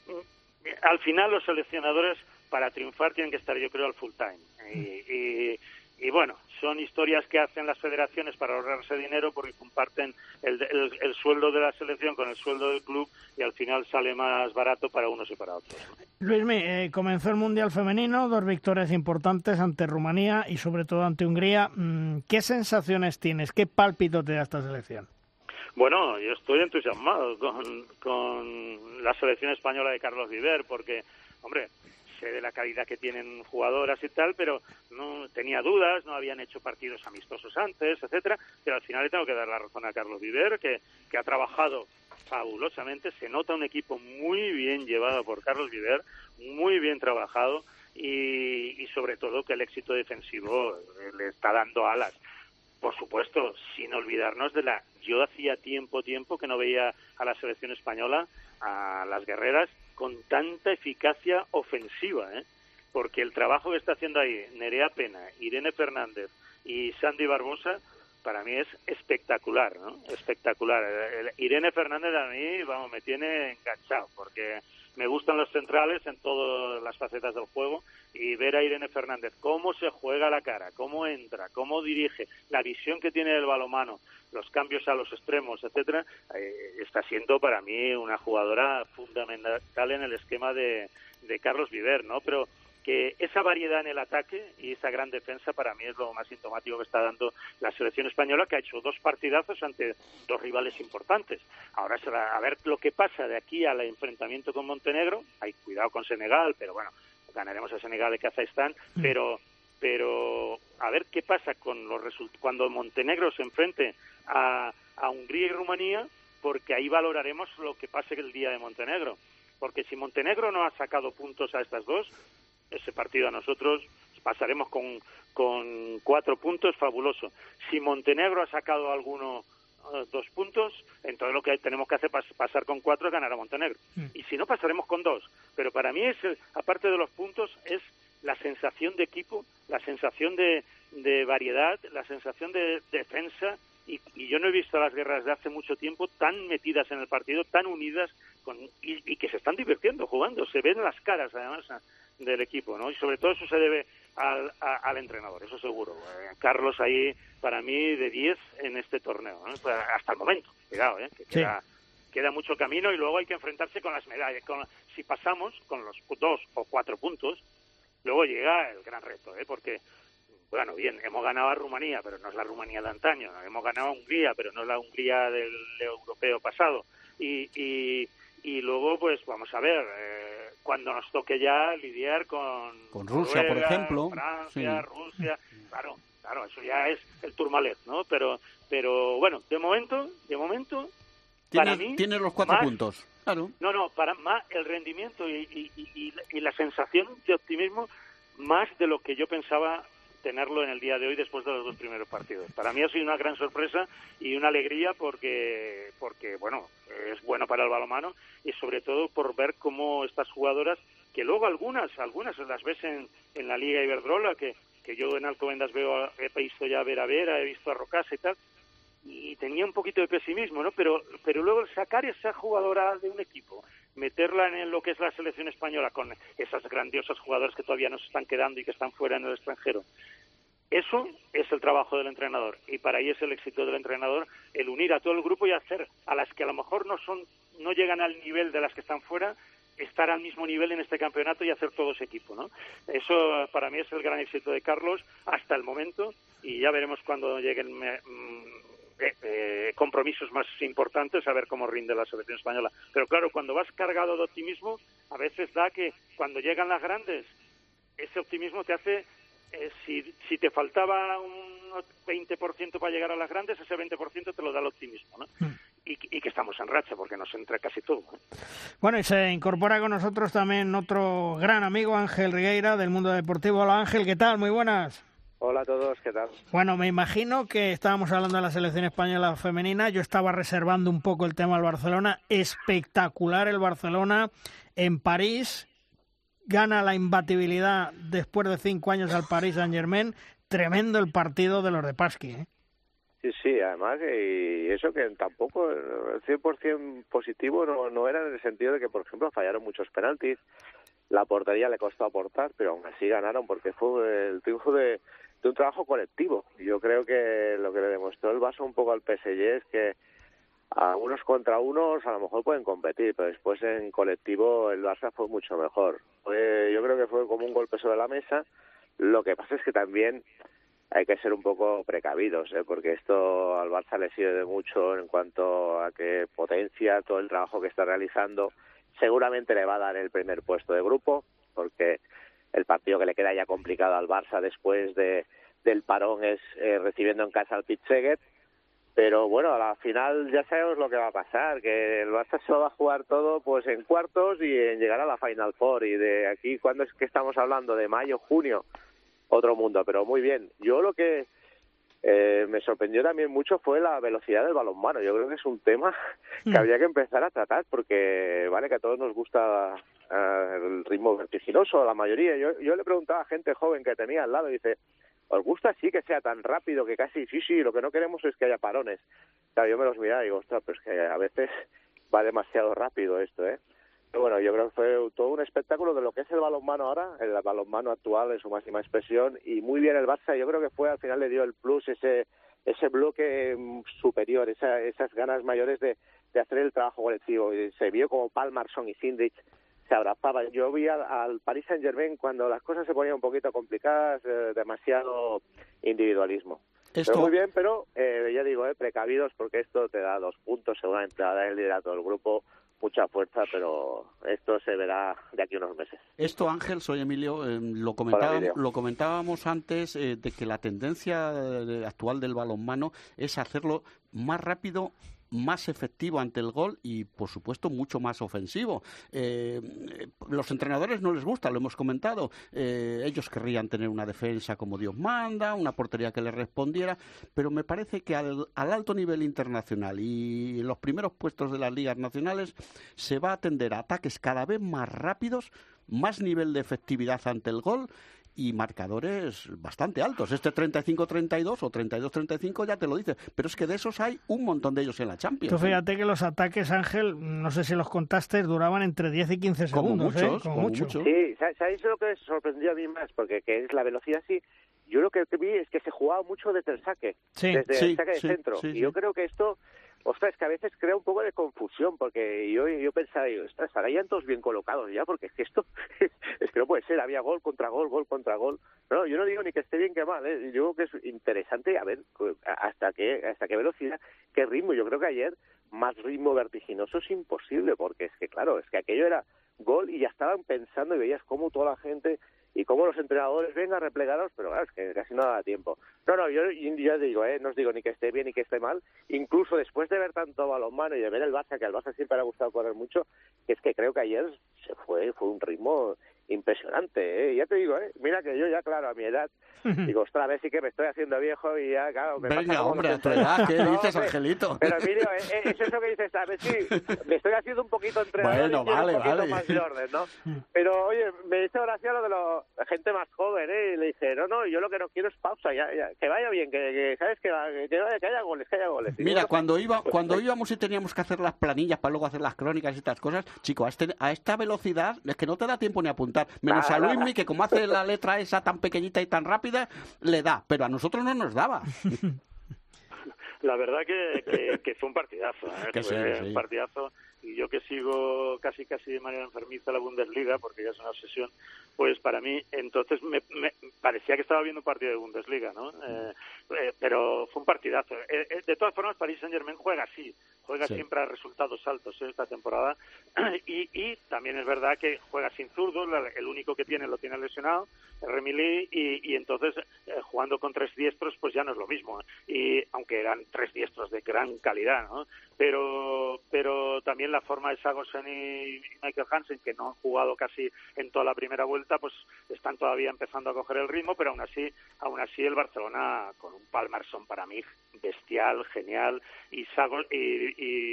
Speaker 10: al final los seleccionadores, para triunfar, tienen que estar, yo creo, al full time. Y, y, y bueno, son historias que hacen las federaciones para ahorrarse dinero, porque comparten el, el, el sueldo de la selección con el sueldo del club y al final sale más barato para unos y para otros.
Speaker 2: Luismi, eh, comenzó el Mundial Femenino, dos victorias importantes ante Rumanía y sobre todo ante Hungría. ¿Qué sensaciones tienes? ¿Qué pálpito te da esta selección?
Speaker 10: Bueno, yo estoy entusiasmado con, con la selección española de Carlos Viver, porque, hombre, sé de la calidad que tienen jugadoras y tal, pero no tenía dudas, no habían hecho partidos amistosos antes, etcétera, pero al final le tengo que dar la razón a Carlos Viver, que, que ha trabajado fabulosamente. Se nota un equipo muy bien llevado por Carlos Viver, muy bien trabajado, y, y sobre todo que el éxito defensivo le está dando alas. Por supuesto, sin olvidarnos de la... Yo hacía tiempo, tiempo que no veía a la selección española, a las guerreras, con tanta eficacia ofensiva, ¿eh? Porque el trabajo que está haciendo ahí Nerea Pena, Irene Fernández y Sandy Barbosa, para mí es espectacular, ¿no? Espectacular. Irene Fernández a mí, vamos, me tiene enganchado, porque me gustan los centrales en todas las facetas del juego, y ver a Irene Fernández cómo se juega la cara, cómo entra, cómo dirige, la visión que tiene del balonmano, los cambios a los extremos, etcétera, eh, está siendo para mí una jugadora fundamental en el esquema de, de Carlos Viver, ¿no? Pero que esa variedad en el ataque y esa gran defensa para mí es lo más sintomático que está dando la selección española, que ha hecho dos partidazos ante dos rivales importantes. Ahora será a ver lo que pasa de aquí al enfrentamiento con Montenegro. Hay cuidado con Senegal, pero bueno, ganaremos a Senegal y Kazajistán, pero pero a ver qué pasa con los resultados cuando Montenegro se enfrente a, a Hungría y Rumanía, porque ahí valoraremos lo que pase el día de Montenegro. Porque si Montenegro no ha sacado puntos a estas dos, ese partido a nosotros pasaremos con, con cuatro puntos, fabuloso. Si Montenegro ha sacado alguno, uh, dos puntos, entonces lo que tenemos que hacer es pasar con cuatro y ganar a Montenegro. Mm. Y si no, pasaremos con dos. Pero para mí, es aparte de los puntos, es la sensación de equipo, la sensación de, de variedad, la sensación de defensa. Y, y yo no he visto las guerras de hace mucho tiempo tan metidas en el partido, tan unidas, con, y, y que se están divirtiendo jugando. Se ven las caras, además, del equipo, ¿no? Y sobre todo eso se debe al, a, al entrenador, eso seguro. Eh, Carlos ahí, para mí, de diez en este torneo, ¿no? Pues hasta el momento, cuidado, ¿eh? Que
Speaker 2: sí.
Speaker 10: queda, queda mucho camino y luego hay que enfrentarse con las medallas. Con, si pasamos con los dos o cuatro puntos, luego llega el gran reto, ¿eh? Porque... Bueno, bien, hemos ganado a Rumanía, pero no es la Rumanía de antaño. Hemos ganado a Hungría, pero no es la Hungría del europeo pasado. Y, y, y luego, pues, vamos a ver, eh, cuando nos toque ya lidiar con...
Speaker 5: Con Rusia, Noruega, por ejemplo.
Speaker 10: Francia,
Speaker 5: sí.
Speaker 10: Rusia, claro, claro, eso ya es el Tourmalet, ¿no? Pero, pero bueno, de momento, de momento,
Speaker 5: Tiene,
Speaker 10: para mí...
Speaker 5: Tiene los cuatro
Speaker 10: más,
Speaker 5: puntos, claro.
Speaker 10: No, no, para más el rendimiento y, y, y, y la sensación de optimismo más de lo que yo pensaba tenerlo en el día de hoy después de los dos primeros partidos. Para mí ha sido una gran sorpresa y una alegría porque, porque bueno, es bueno para el balonmano y sobre todo por ver cómo estas jugadoras, que luego algunas, algunas las ves en, en la Liga Iberdrola, que, que yo en Alcobendas veo, he visto ya a Vera Vera, he visto a Rocasa y tal, y tenía un poquito de pesimismo, ¿no? Pero, pero luego sacar esa jugadora de un equipo, meterla en lo que es la selección española con esas grandiosas jugadoras que todavía nos están quedando y que están fuera en el extranjero. Eso es el trabajo del entrenador y para ahí es el éxito del entrenador, el unir a todo el grupo y hacer a las que a lo mejor no son, no llegan al nivel de las que están fuera, estar al mismo nivel en este campeonato y hacer todo ese equipo, ¿no? Eso para mí es el gran éxito de Carlos hasta el momento y ya veremos cuando lleguen eh, eh, eh, compromisos más importantes a ver cómo rinde la selección española. Pero claro, cuando vas cargado de optimismo, a veces da que cuando llegan las grandes, ese optimismo te hace... Eh, si, si te faltaba un veinte por ciento para llegar a las grandes, ese veinte por ciento te lo da el optimismo, ¿no? Mm. Y, y que estamos en racha, porque nos entra casi todo, ¿eh?
Speaker 2: Bueno, y se incorpora con nosotros también otro gran amigo, Ángel Rigueira, del mundo deportivo. Hola, Ángel, ¿qué tal? Muy buenas.
Speaker 11: Hola a todos, ¿qué tal?
Speaker 2: Bueno, me imagino que estábamos hablando de la selección española femenina, yo estaba reservando un poco el tema del Barcelona. Espectacular el Barcelona en París. Gana la imbatibilidad después de cinco años al Paris Saint-Germain. Tremendo el partido de los de Pasqui, ¿eh?
Speaker 11: Sí, sí, además, y eso que tampoco el cien por ciento positivo no, no era en el sentido de que, por ejemplo, fallaron muchos penaltis, la portería le costó aportar, pero aún así ganaron porque fue el triunfo de, de un trabajo colectivo. Yo creo que lo que le demostró el Barça un poco al P S G es que a unos contra unos a lo mejor pueden competir, pero después en colectivo el Barça fue mucho mejor. Fue, yo creo que fue como un golpe sobre la mesa. Lo que pasa es que también hay que ser un poco precavidos, ¿eh? Porque esto al Barça le sirve de mucho en cuanto a que potencia todo el trabajo que está realizando. Seguramente le va a dar el primer puesto de grupo, porque el partido que le queda ya complicado al Barça después de del parón es eh, recibiendo en casa al Pitt-Szeged. Pero bueno, a la final ya sabemos lo que va a pasar, que el Barça se va a jugar todo pues en cuartos y en llegar a la Final Four. Y de aquí, ¿cuándo es que estamos hablando? De mayo, junio, otro mundo. Pero muy bien. Yo lo que eh, me sorprendió también mucho fue la velocidad del balonmano. Yo creo que es un tema que mm. habría que empezar a tratar porque, vale, que a todos nos gusta uh, el ritmo vertiginoso, la mayoría. Yo, yo le preguntaba a gente joven que tenía al lado y dice... ¿Os gusta así que sea tan rápido que casi, sí, sí, lo que no queremos es que haya parones? Claro, yo me los miraba y digo, ostras, pues que a veces va demasiado rápido esto, ¿eh? Pero bueno, yo creo que fue todo un espectáculo de lo que es el balonmano ahora, el balonmano actual en su máxima expresión, y muy bien el Barça, yo creo que fue, al final le dio el plus, ese ese bloque superior, esa, esas ganas mayores de, de hacer el trabajo colectivo, y se vio como Palmarsson y Sindrich se abrazaban. Yo vi al, al Paris Saint-Germain cuando las cosas se ponían un poquito complicadas, eh, demasiado individualismo. Esto... Pero muy bien, pero eh, ya digo, eh, precavidos porque esto te da dos puntos, seguramente te da el liderato del grupo, mucha fuerza, pero esto se verá de aquí a unos meses.
Speaker 5: Esto, Ángel, soy Emilio, eh, lo, comentábamos,
Speaker 11: Emilio.
Speaker 5: lo comentábamos antes eh, de que la tendencia eh, actual del balonmano es hacerlo más rápido, más efectivo ante el gol y, por supuesto, mucho más ofensivo. Eh, los entrenadores no les gusta, lo hemos comentado. Eh, ellos querrían tener una defensa como Dios manda, una portería que les respondiera, pero me parece que al, al alto nivel internacional y en los primeros puestos de las ligas nacionales se va a atender a ataques cada vez más rápidos, más nivel de efectividad ante el gol y marcadores bastante altos. Este treinta y cinco treinta y dos o treinta y dos treinta y cinco ya te lo dice, pero es que de esos hay un montón de ellos en la Champions.
Speaker 2: Tú fíjate que los ataques, Ángel, no sé si los contaste, duraban entre diez y quince
Speaker 5: Como
Speaker 2: segundos.
Speaker 5: muchos,
Speaker 2: ¿eh? Como,
Speaker 5: como
Speaker 2: mucho.
Speaker 5: mucho.
Speaker 11: Sí, ¿sabéis lo que me sorprendió a mí más? Porque que es la velocidad, sí. Yo lo que vi es que se jugaba mucho desde el saque,
Speaker 2: Sí.
Speaker 11: desde
Speaker 5: Sí,
Speaker 11: el saque de
Speaker 5: sí,
Speaker 11: centro.
Speaker 5: sí,
Speaker 11: y
Speaker 5: sí.
Speaker 11: yo creo que esto, ostras, que a veces crea un poco de confusión, porque yo, yo pensaba, yo, ostras, ahora ya todos bien colocados ya, porque es que esto, es que no puede ser, había gol contra gol, gol contra gol. No, yo no digo ni que esté bien que mal, ¿eh? Yo creo que es interesante a ver hasta qué, hasta qué velocidad, qué ritmo. Yo creo que ayer más ritmo vertiginoso es imposible, porque es que, claro, es que aquello era gol y ya estaban pensando y veías cómo toda la gente y cómo los entrenadores, venga, replegados, pero claro, es que casi no da tiempo. No, no, yo ya digo, ¿eh? No os digo ni que esté bien ni que esté mal, incluso después de ver tanto balonmano y de ver el Barça, que al Barça siempre le ha gustado correr mucho, que es que creo que ayer se fue, fue un ritmo impresionante, ¿eh? Ya te digo, ¿eh? Mira que yo ya, claro, a mi edad, digo, ostras, a ver si que me estoy haciendo viejo y ya, claro... Me
Speaker 5: Venga,
Speaker 11: pasa como
Speaker 5: hombre,
Speaker 11: los
Speaker 5: a tu edad, ¿qué
Speaker 11: No,
Speaker 5: dices,
Speaker 11: hombre,
Speaker 5: Angelito?
Speaker 11: Pero, Emilio, ¿eh? ¿eh? es eso que dices, a ver si me estoy haciendo un poquito entrenador
Speaker 5: Bueno,
Speaker 11: y quiero
Speaker 5: vale,
Speaker 11: un poquito
Speaker 5: vale.
Speaker 11: más de orden, ¿no? Pero, oye, me hizo gracia lo de lo- la gente más joven, ¿eh? Y le dije, no, no, yo lo que no quiero es pausa, ya, ya, que vaya bien, que, que ¿sabes? Que, que, vaya, que haya goles, que haya goles. Y
Speaker 5: Mira,
Speaker 11: bueno,
Speaker 5: cuando iba, cuando íbamos y teníamos que hacer las planillas para luego hacer las crónicas y estas cosas, chico, a, este, a esta velocidad es que no te da tiempo ni apuntar. Menos
Speaker 11: Nada,
Speaker 5: a Luismi,
Speaker 11: nada.
Speaker 5: que como hace la letra esa tan pequeñita y tan rápida, le da, pero a nosotros no nos daba.
Speaker 10: La verdad que, que, que fue un partidazo, ¿eh?
Speaker 5: Que sí,
Speaker 10: fue
Speaker 5: sí.
Speaker 10: un partidazo. Y yo que sigo casi casi de manera enfermiza la Bundesliga, porque ya es una obsesión, pues para mí entonces me, me parecía que estaba viendo un partido de Bundesliga, ¿no? Eh, eh, pero fue un partidazo. Eh, eh, de todas formas, Paris Saint-Germain juega así, juega
Speaker 5: Sí.
Speaker 10: siempre a resultados altos, ¿eh? Esta temporada. y, y también es verdad que juega sin zurdos, la- el único que tiene lo tiene lesionado, Remy Lee, y, y entonces eh, jugando con tres diestros pues ya no es lo mismo, ¿eh? Y aunque eran tres diestros de gran calidad, ¿no? Pero, pero también la forma de Sagosen y Michael Hansen, que no han jugado casi en toda la primera vuelta, pues están todavía empezando a coger el ritmo, pero aún así, aún así el Barcelona con un Palmerson para mí bestial, genial, y Sagos y,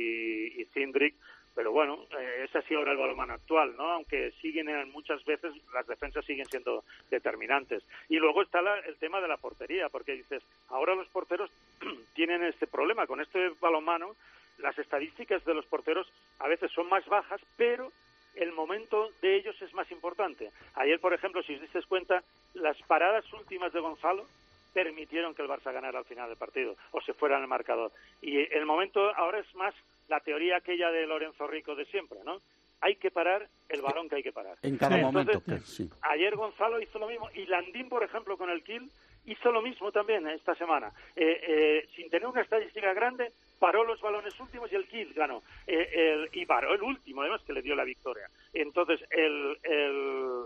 Speaker 10: y, y Cindric. Pero bueno, eh, es así ahora el balonmano actual, ¿no? Aunque siguen en muchas veces, las defensas siguen siendo determinantes. Y luego está la- el tema de la portería, porque dices, ahora los porteros tienen este problema. Con este balonmano, las estadísticas de los porteros a veces son más bajas, pero el momento de ellos es más importante. Ayer, por ejemplo, si os diste cuenta, las paradas últimas de Gonzalo permitieron que el Barça ganara al final del partido o se fuera en el marcador. Y el momento ahora es más la teoría aquella de Lorenzo Rico de siempre, ¿no? Hay que parar el balón que hay que parar.
Speaker 5: En cada
Speaker 2: Sí.
Speaker 5: momento,
Speaker 10: Entonces,
Speaker 5: que sí.
Speaker 10: Ayer Gonzalo hizo lo mismo y Landín, por ejemplo, con el kill, hizo lo mismo también esta semana. Eh, eh, sin tener una estadística grande, paró los balones últimos y el kill ganó. Eh, el, y paró el último, además, que le dio la victoria. Entonces, el... el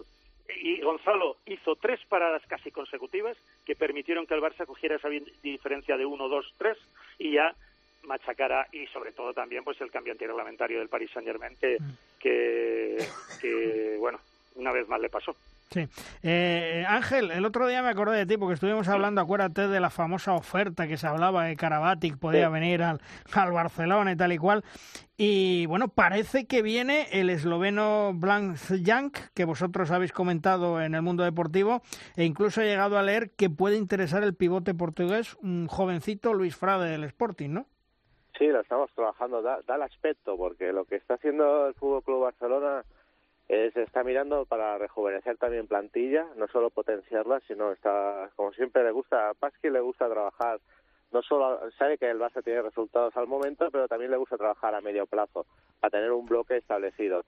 Speaker 10: y Gonzalo hizo tres paradas casi consecutivas que permitieron que el Barça cogiera esa bien- diferencia de uno, dos, tres y ya machacara, y sobre todo también pues el cambio antirreglamentario del Paris Saint-Germain que, que, que, bueno, una vez más le pasó.
Speaker 2: Sí. Eh, Ángel, el otro día me acordé de ti porque estuvimos hablando, acuérdate de la famosa oferta que se hablaba de Karabatic, podía
Speaker 11: Sí.
Speaker 2: venir al, al Barcelona y tal y cual. Y bueno, parece que viene el esloveno Blanc Jank, que vosotros habéis comentado en el Mundo Deportivo, e incluso he llegado a leer que puede interesar el pivote portugués, un jovencito Luis Frade del Sporting, ¿no?
Speaker 11: Sí, lo estamos trabajando, da, da el aspecto, porque lo que está haciendo el Fútbol Club Barcelona es está mirando para rejuvenecer también plantilla, no solo potenciarla, sino está, como siempre le gusta, a Pasqui le gusta trabajar, no solo sabe que el Barça tiene resultados al momento, pero también le gusta trabajar a medio plazo, para tener un bloque establecido.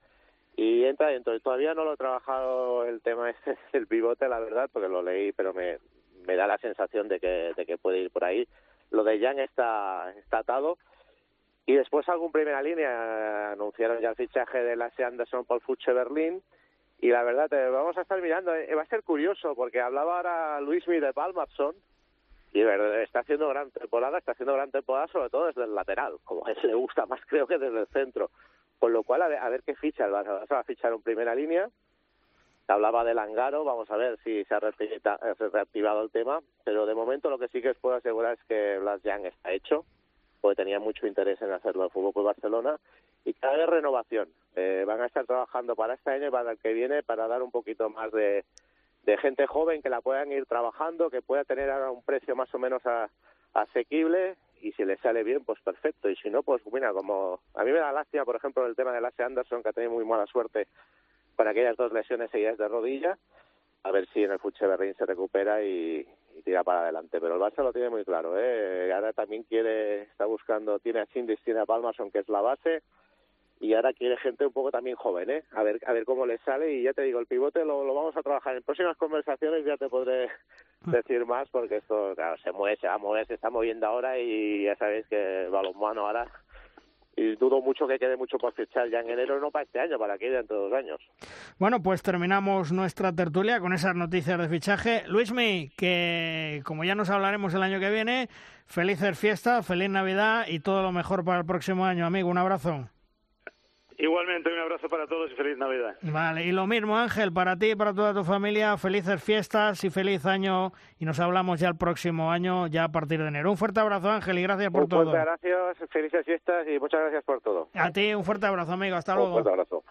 Speaker 11: Y entra dentro, y todavía no lo he trabajado el tema este del pivote, la verdad, porque lo leí, pero me, me da la sensación de que, de que puede ir por ahí. Lo de Jan está, está atado. Y después algún primera línea, anunciaron ya el fichaje de Lasse Andersson por Futsche Berlín, y la verdad, te vamos a estar mirando, eh, va a ser curioso, porque hablaba ahora Luismi de Palmarsson, y verdad, está haciendo gran temporada, está haciendo gran temporada sobre todo desde el lateral, como a él le gusta más creo que desde el centro, con lo cual a ver, a ver qué ficha, el Barça va a fichar en primera línea. Hablaba de Langaro, vamos a ver si se ha reactivado el tema, pero de momento lo que sí que os puedo asegurar es que Blas Jan está hecho, porque tenía mucho interés en hacerlo el Fútbol Club Barcelona, y cada vez renovación. Eh, van a estar trabajando para este año y para el que viene para dar un poquito más de, de gente joven que la puedan ir trabajando, que pueda tener ahora un precio más o menos a, asequible, y si le sale bien, pues perfecto, y si no, pues mira, como a mí me da lástima, por ejemplo, el tema de Lasse Andersson, que ha tenido muy mala suerte con aquellas dos lesiones seguidas de rodilla, a ver si en el Futsche Berlín se recupera y, y tira para adelante, pero el Barça lo tiene muy claro, ¿eh? Ahora también quiere, está buscando, tiene a Chindis, tiene a Palmarsson, que es la base, y ahora quiere gente un poco también joven, ¿eh? A ver, a ver cómo le sale, y ya te digo, el pivote lo, lo vamos a trabajar en próximas conversaciones, ya te podré decir más, porque esto, claro, se mueve, se va a mover, se está moviendo ahora, y ya sabéis que el balonmano ahora, y dudo mucho que quede mucho por fichar ya en enero, no para este año, para aquí dentro de dos años.
Speaker 2: Bueno, pues terminamos nuestra tertulia con esas noticias de fichaje. Luismi, que como ya nos hablaremos el año que viene, felices fiestas, feliz Navidad y todo lo mejor para el próximo año, amigo. Un abrazo.
Speaker 10: Igualmente, un abrazo para todos y feliz Navidad.
Speaker 2: Vale, y lo mismo, Ángel, para ti y para toda tu familia, felices fiestas y feliz año, y nos hablamos ya el próximo año, ya a partir de enero. Un fuerte abrazo, Ángel, y gracias por todo.
Speaker 11: Muchas gracias, felices fiestas y muchas gracias por todo.
Speaker 2: A ti, un fuerte abrazo, amigo, hasta luego.
Speaker 11: Un fuerte abrazo.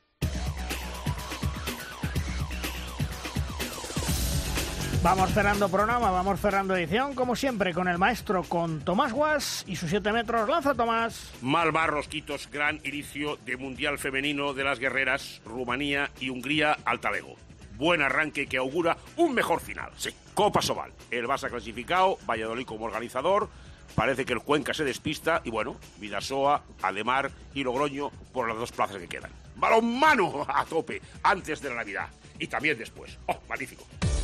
Speaker 2: Vamos cerrando programa, vamos cerrando edición, como siempre, con el maestro, con Tomás Guas y sus siete metros. ¡Lanza, Tomás!
Speaker 12: Malvar Rosquitos, gran inicio de Mundial Femenino de las Guerreras, Rumanía y Hungría al talego. Buen arranque que augura un mejor final, sí. Copa Sobal, el Barça clasificado, Valladolid como organizador, parece que el Cuenca se despista y bueno, Vidasoa, Ademar y Logroño por las dos plazas que quedan. ¡Balonmano a tope antes de la Navidad! Y también después. ¡Oh, magnífico!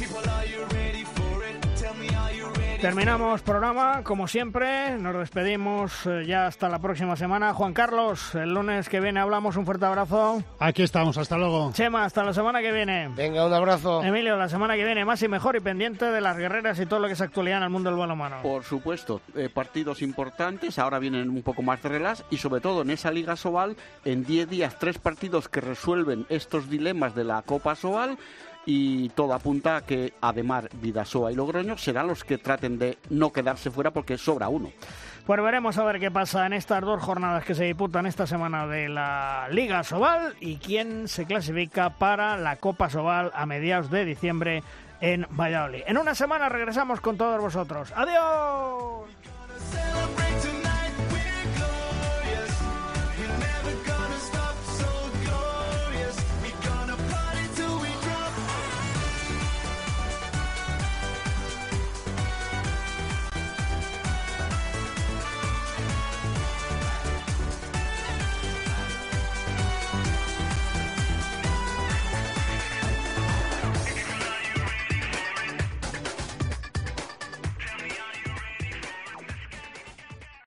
Speaker 2: Terminamos programa, como siempre, nos despedimos eh, ya hasta la próxima semana. Juan Carlos, el lunes que viene hablamos, un fuerte abrazo.
Speaker 3: Aquí estamos, hasta luego.
Speaker 2: Chema, hasta la semana que viene.
Speaker 4: Venga, un abrazo.
Speaker 2: Emilio, la semana que viene más y mejor y pendiente de las guerreras y todo lo que es actualidad en el mundo del balonmano.
Speaker 5: Por supuesto, eh, partidos importantes, ahora vienen un poco más de relax y sobre todo en esa Liga Sobal, en diez días, tres partidos que resuelven estos dilemas de la Copa Sobal. Y todo apunta a que Ademar, Vidasoa y Logroño serán los que traten de no quedarse fuera porque sobra uno.
Speaker 2: Pues veremos a ver qué pasa en estas dos jornadas que se disputan esta semana de la Liga Sobal y quién se clasifica para la Copa Sobal a mediados de diciembre en Valladolid. En una semana regresamos con todos vosotros. ¡Adiós!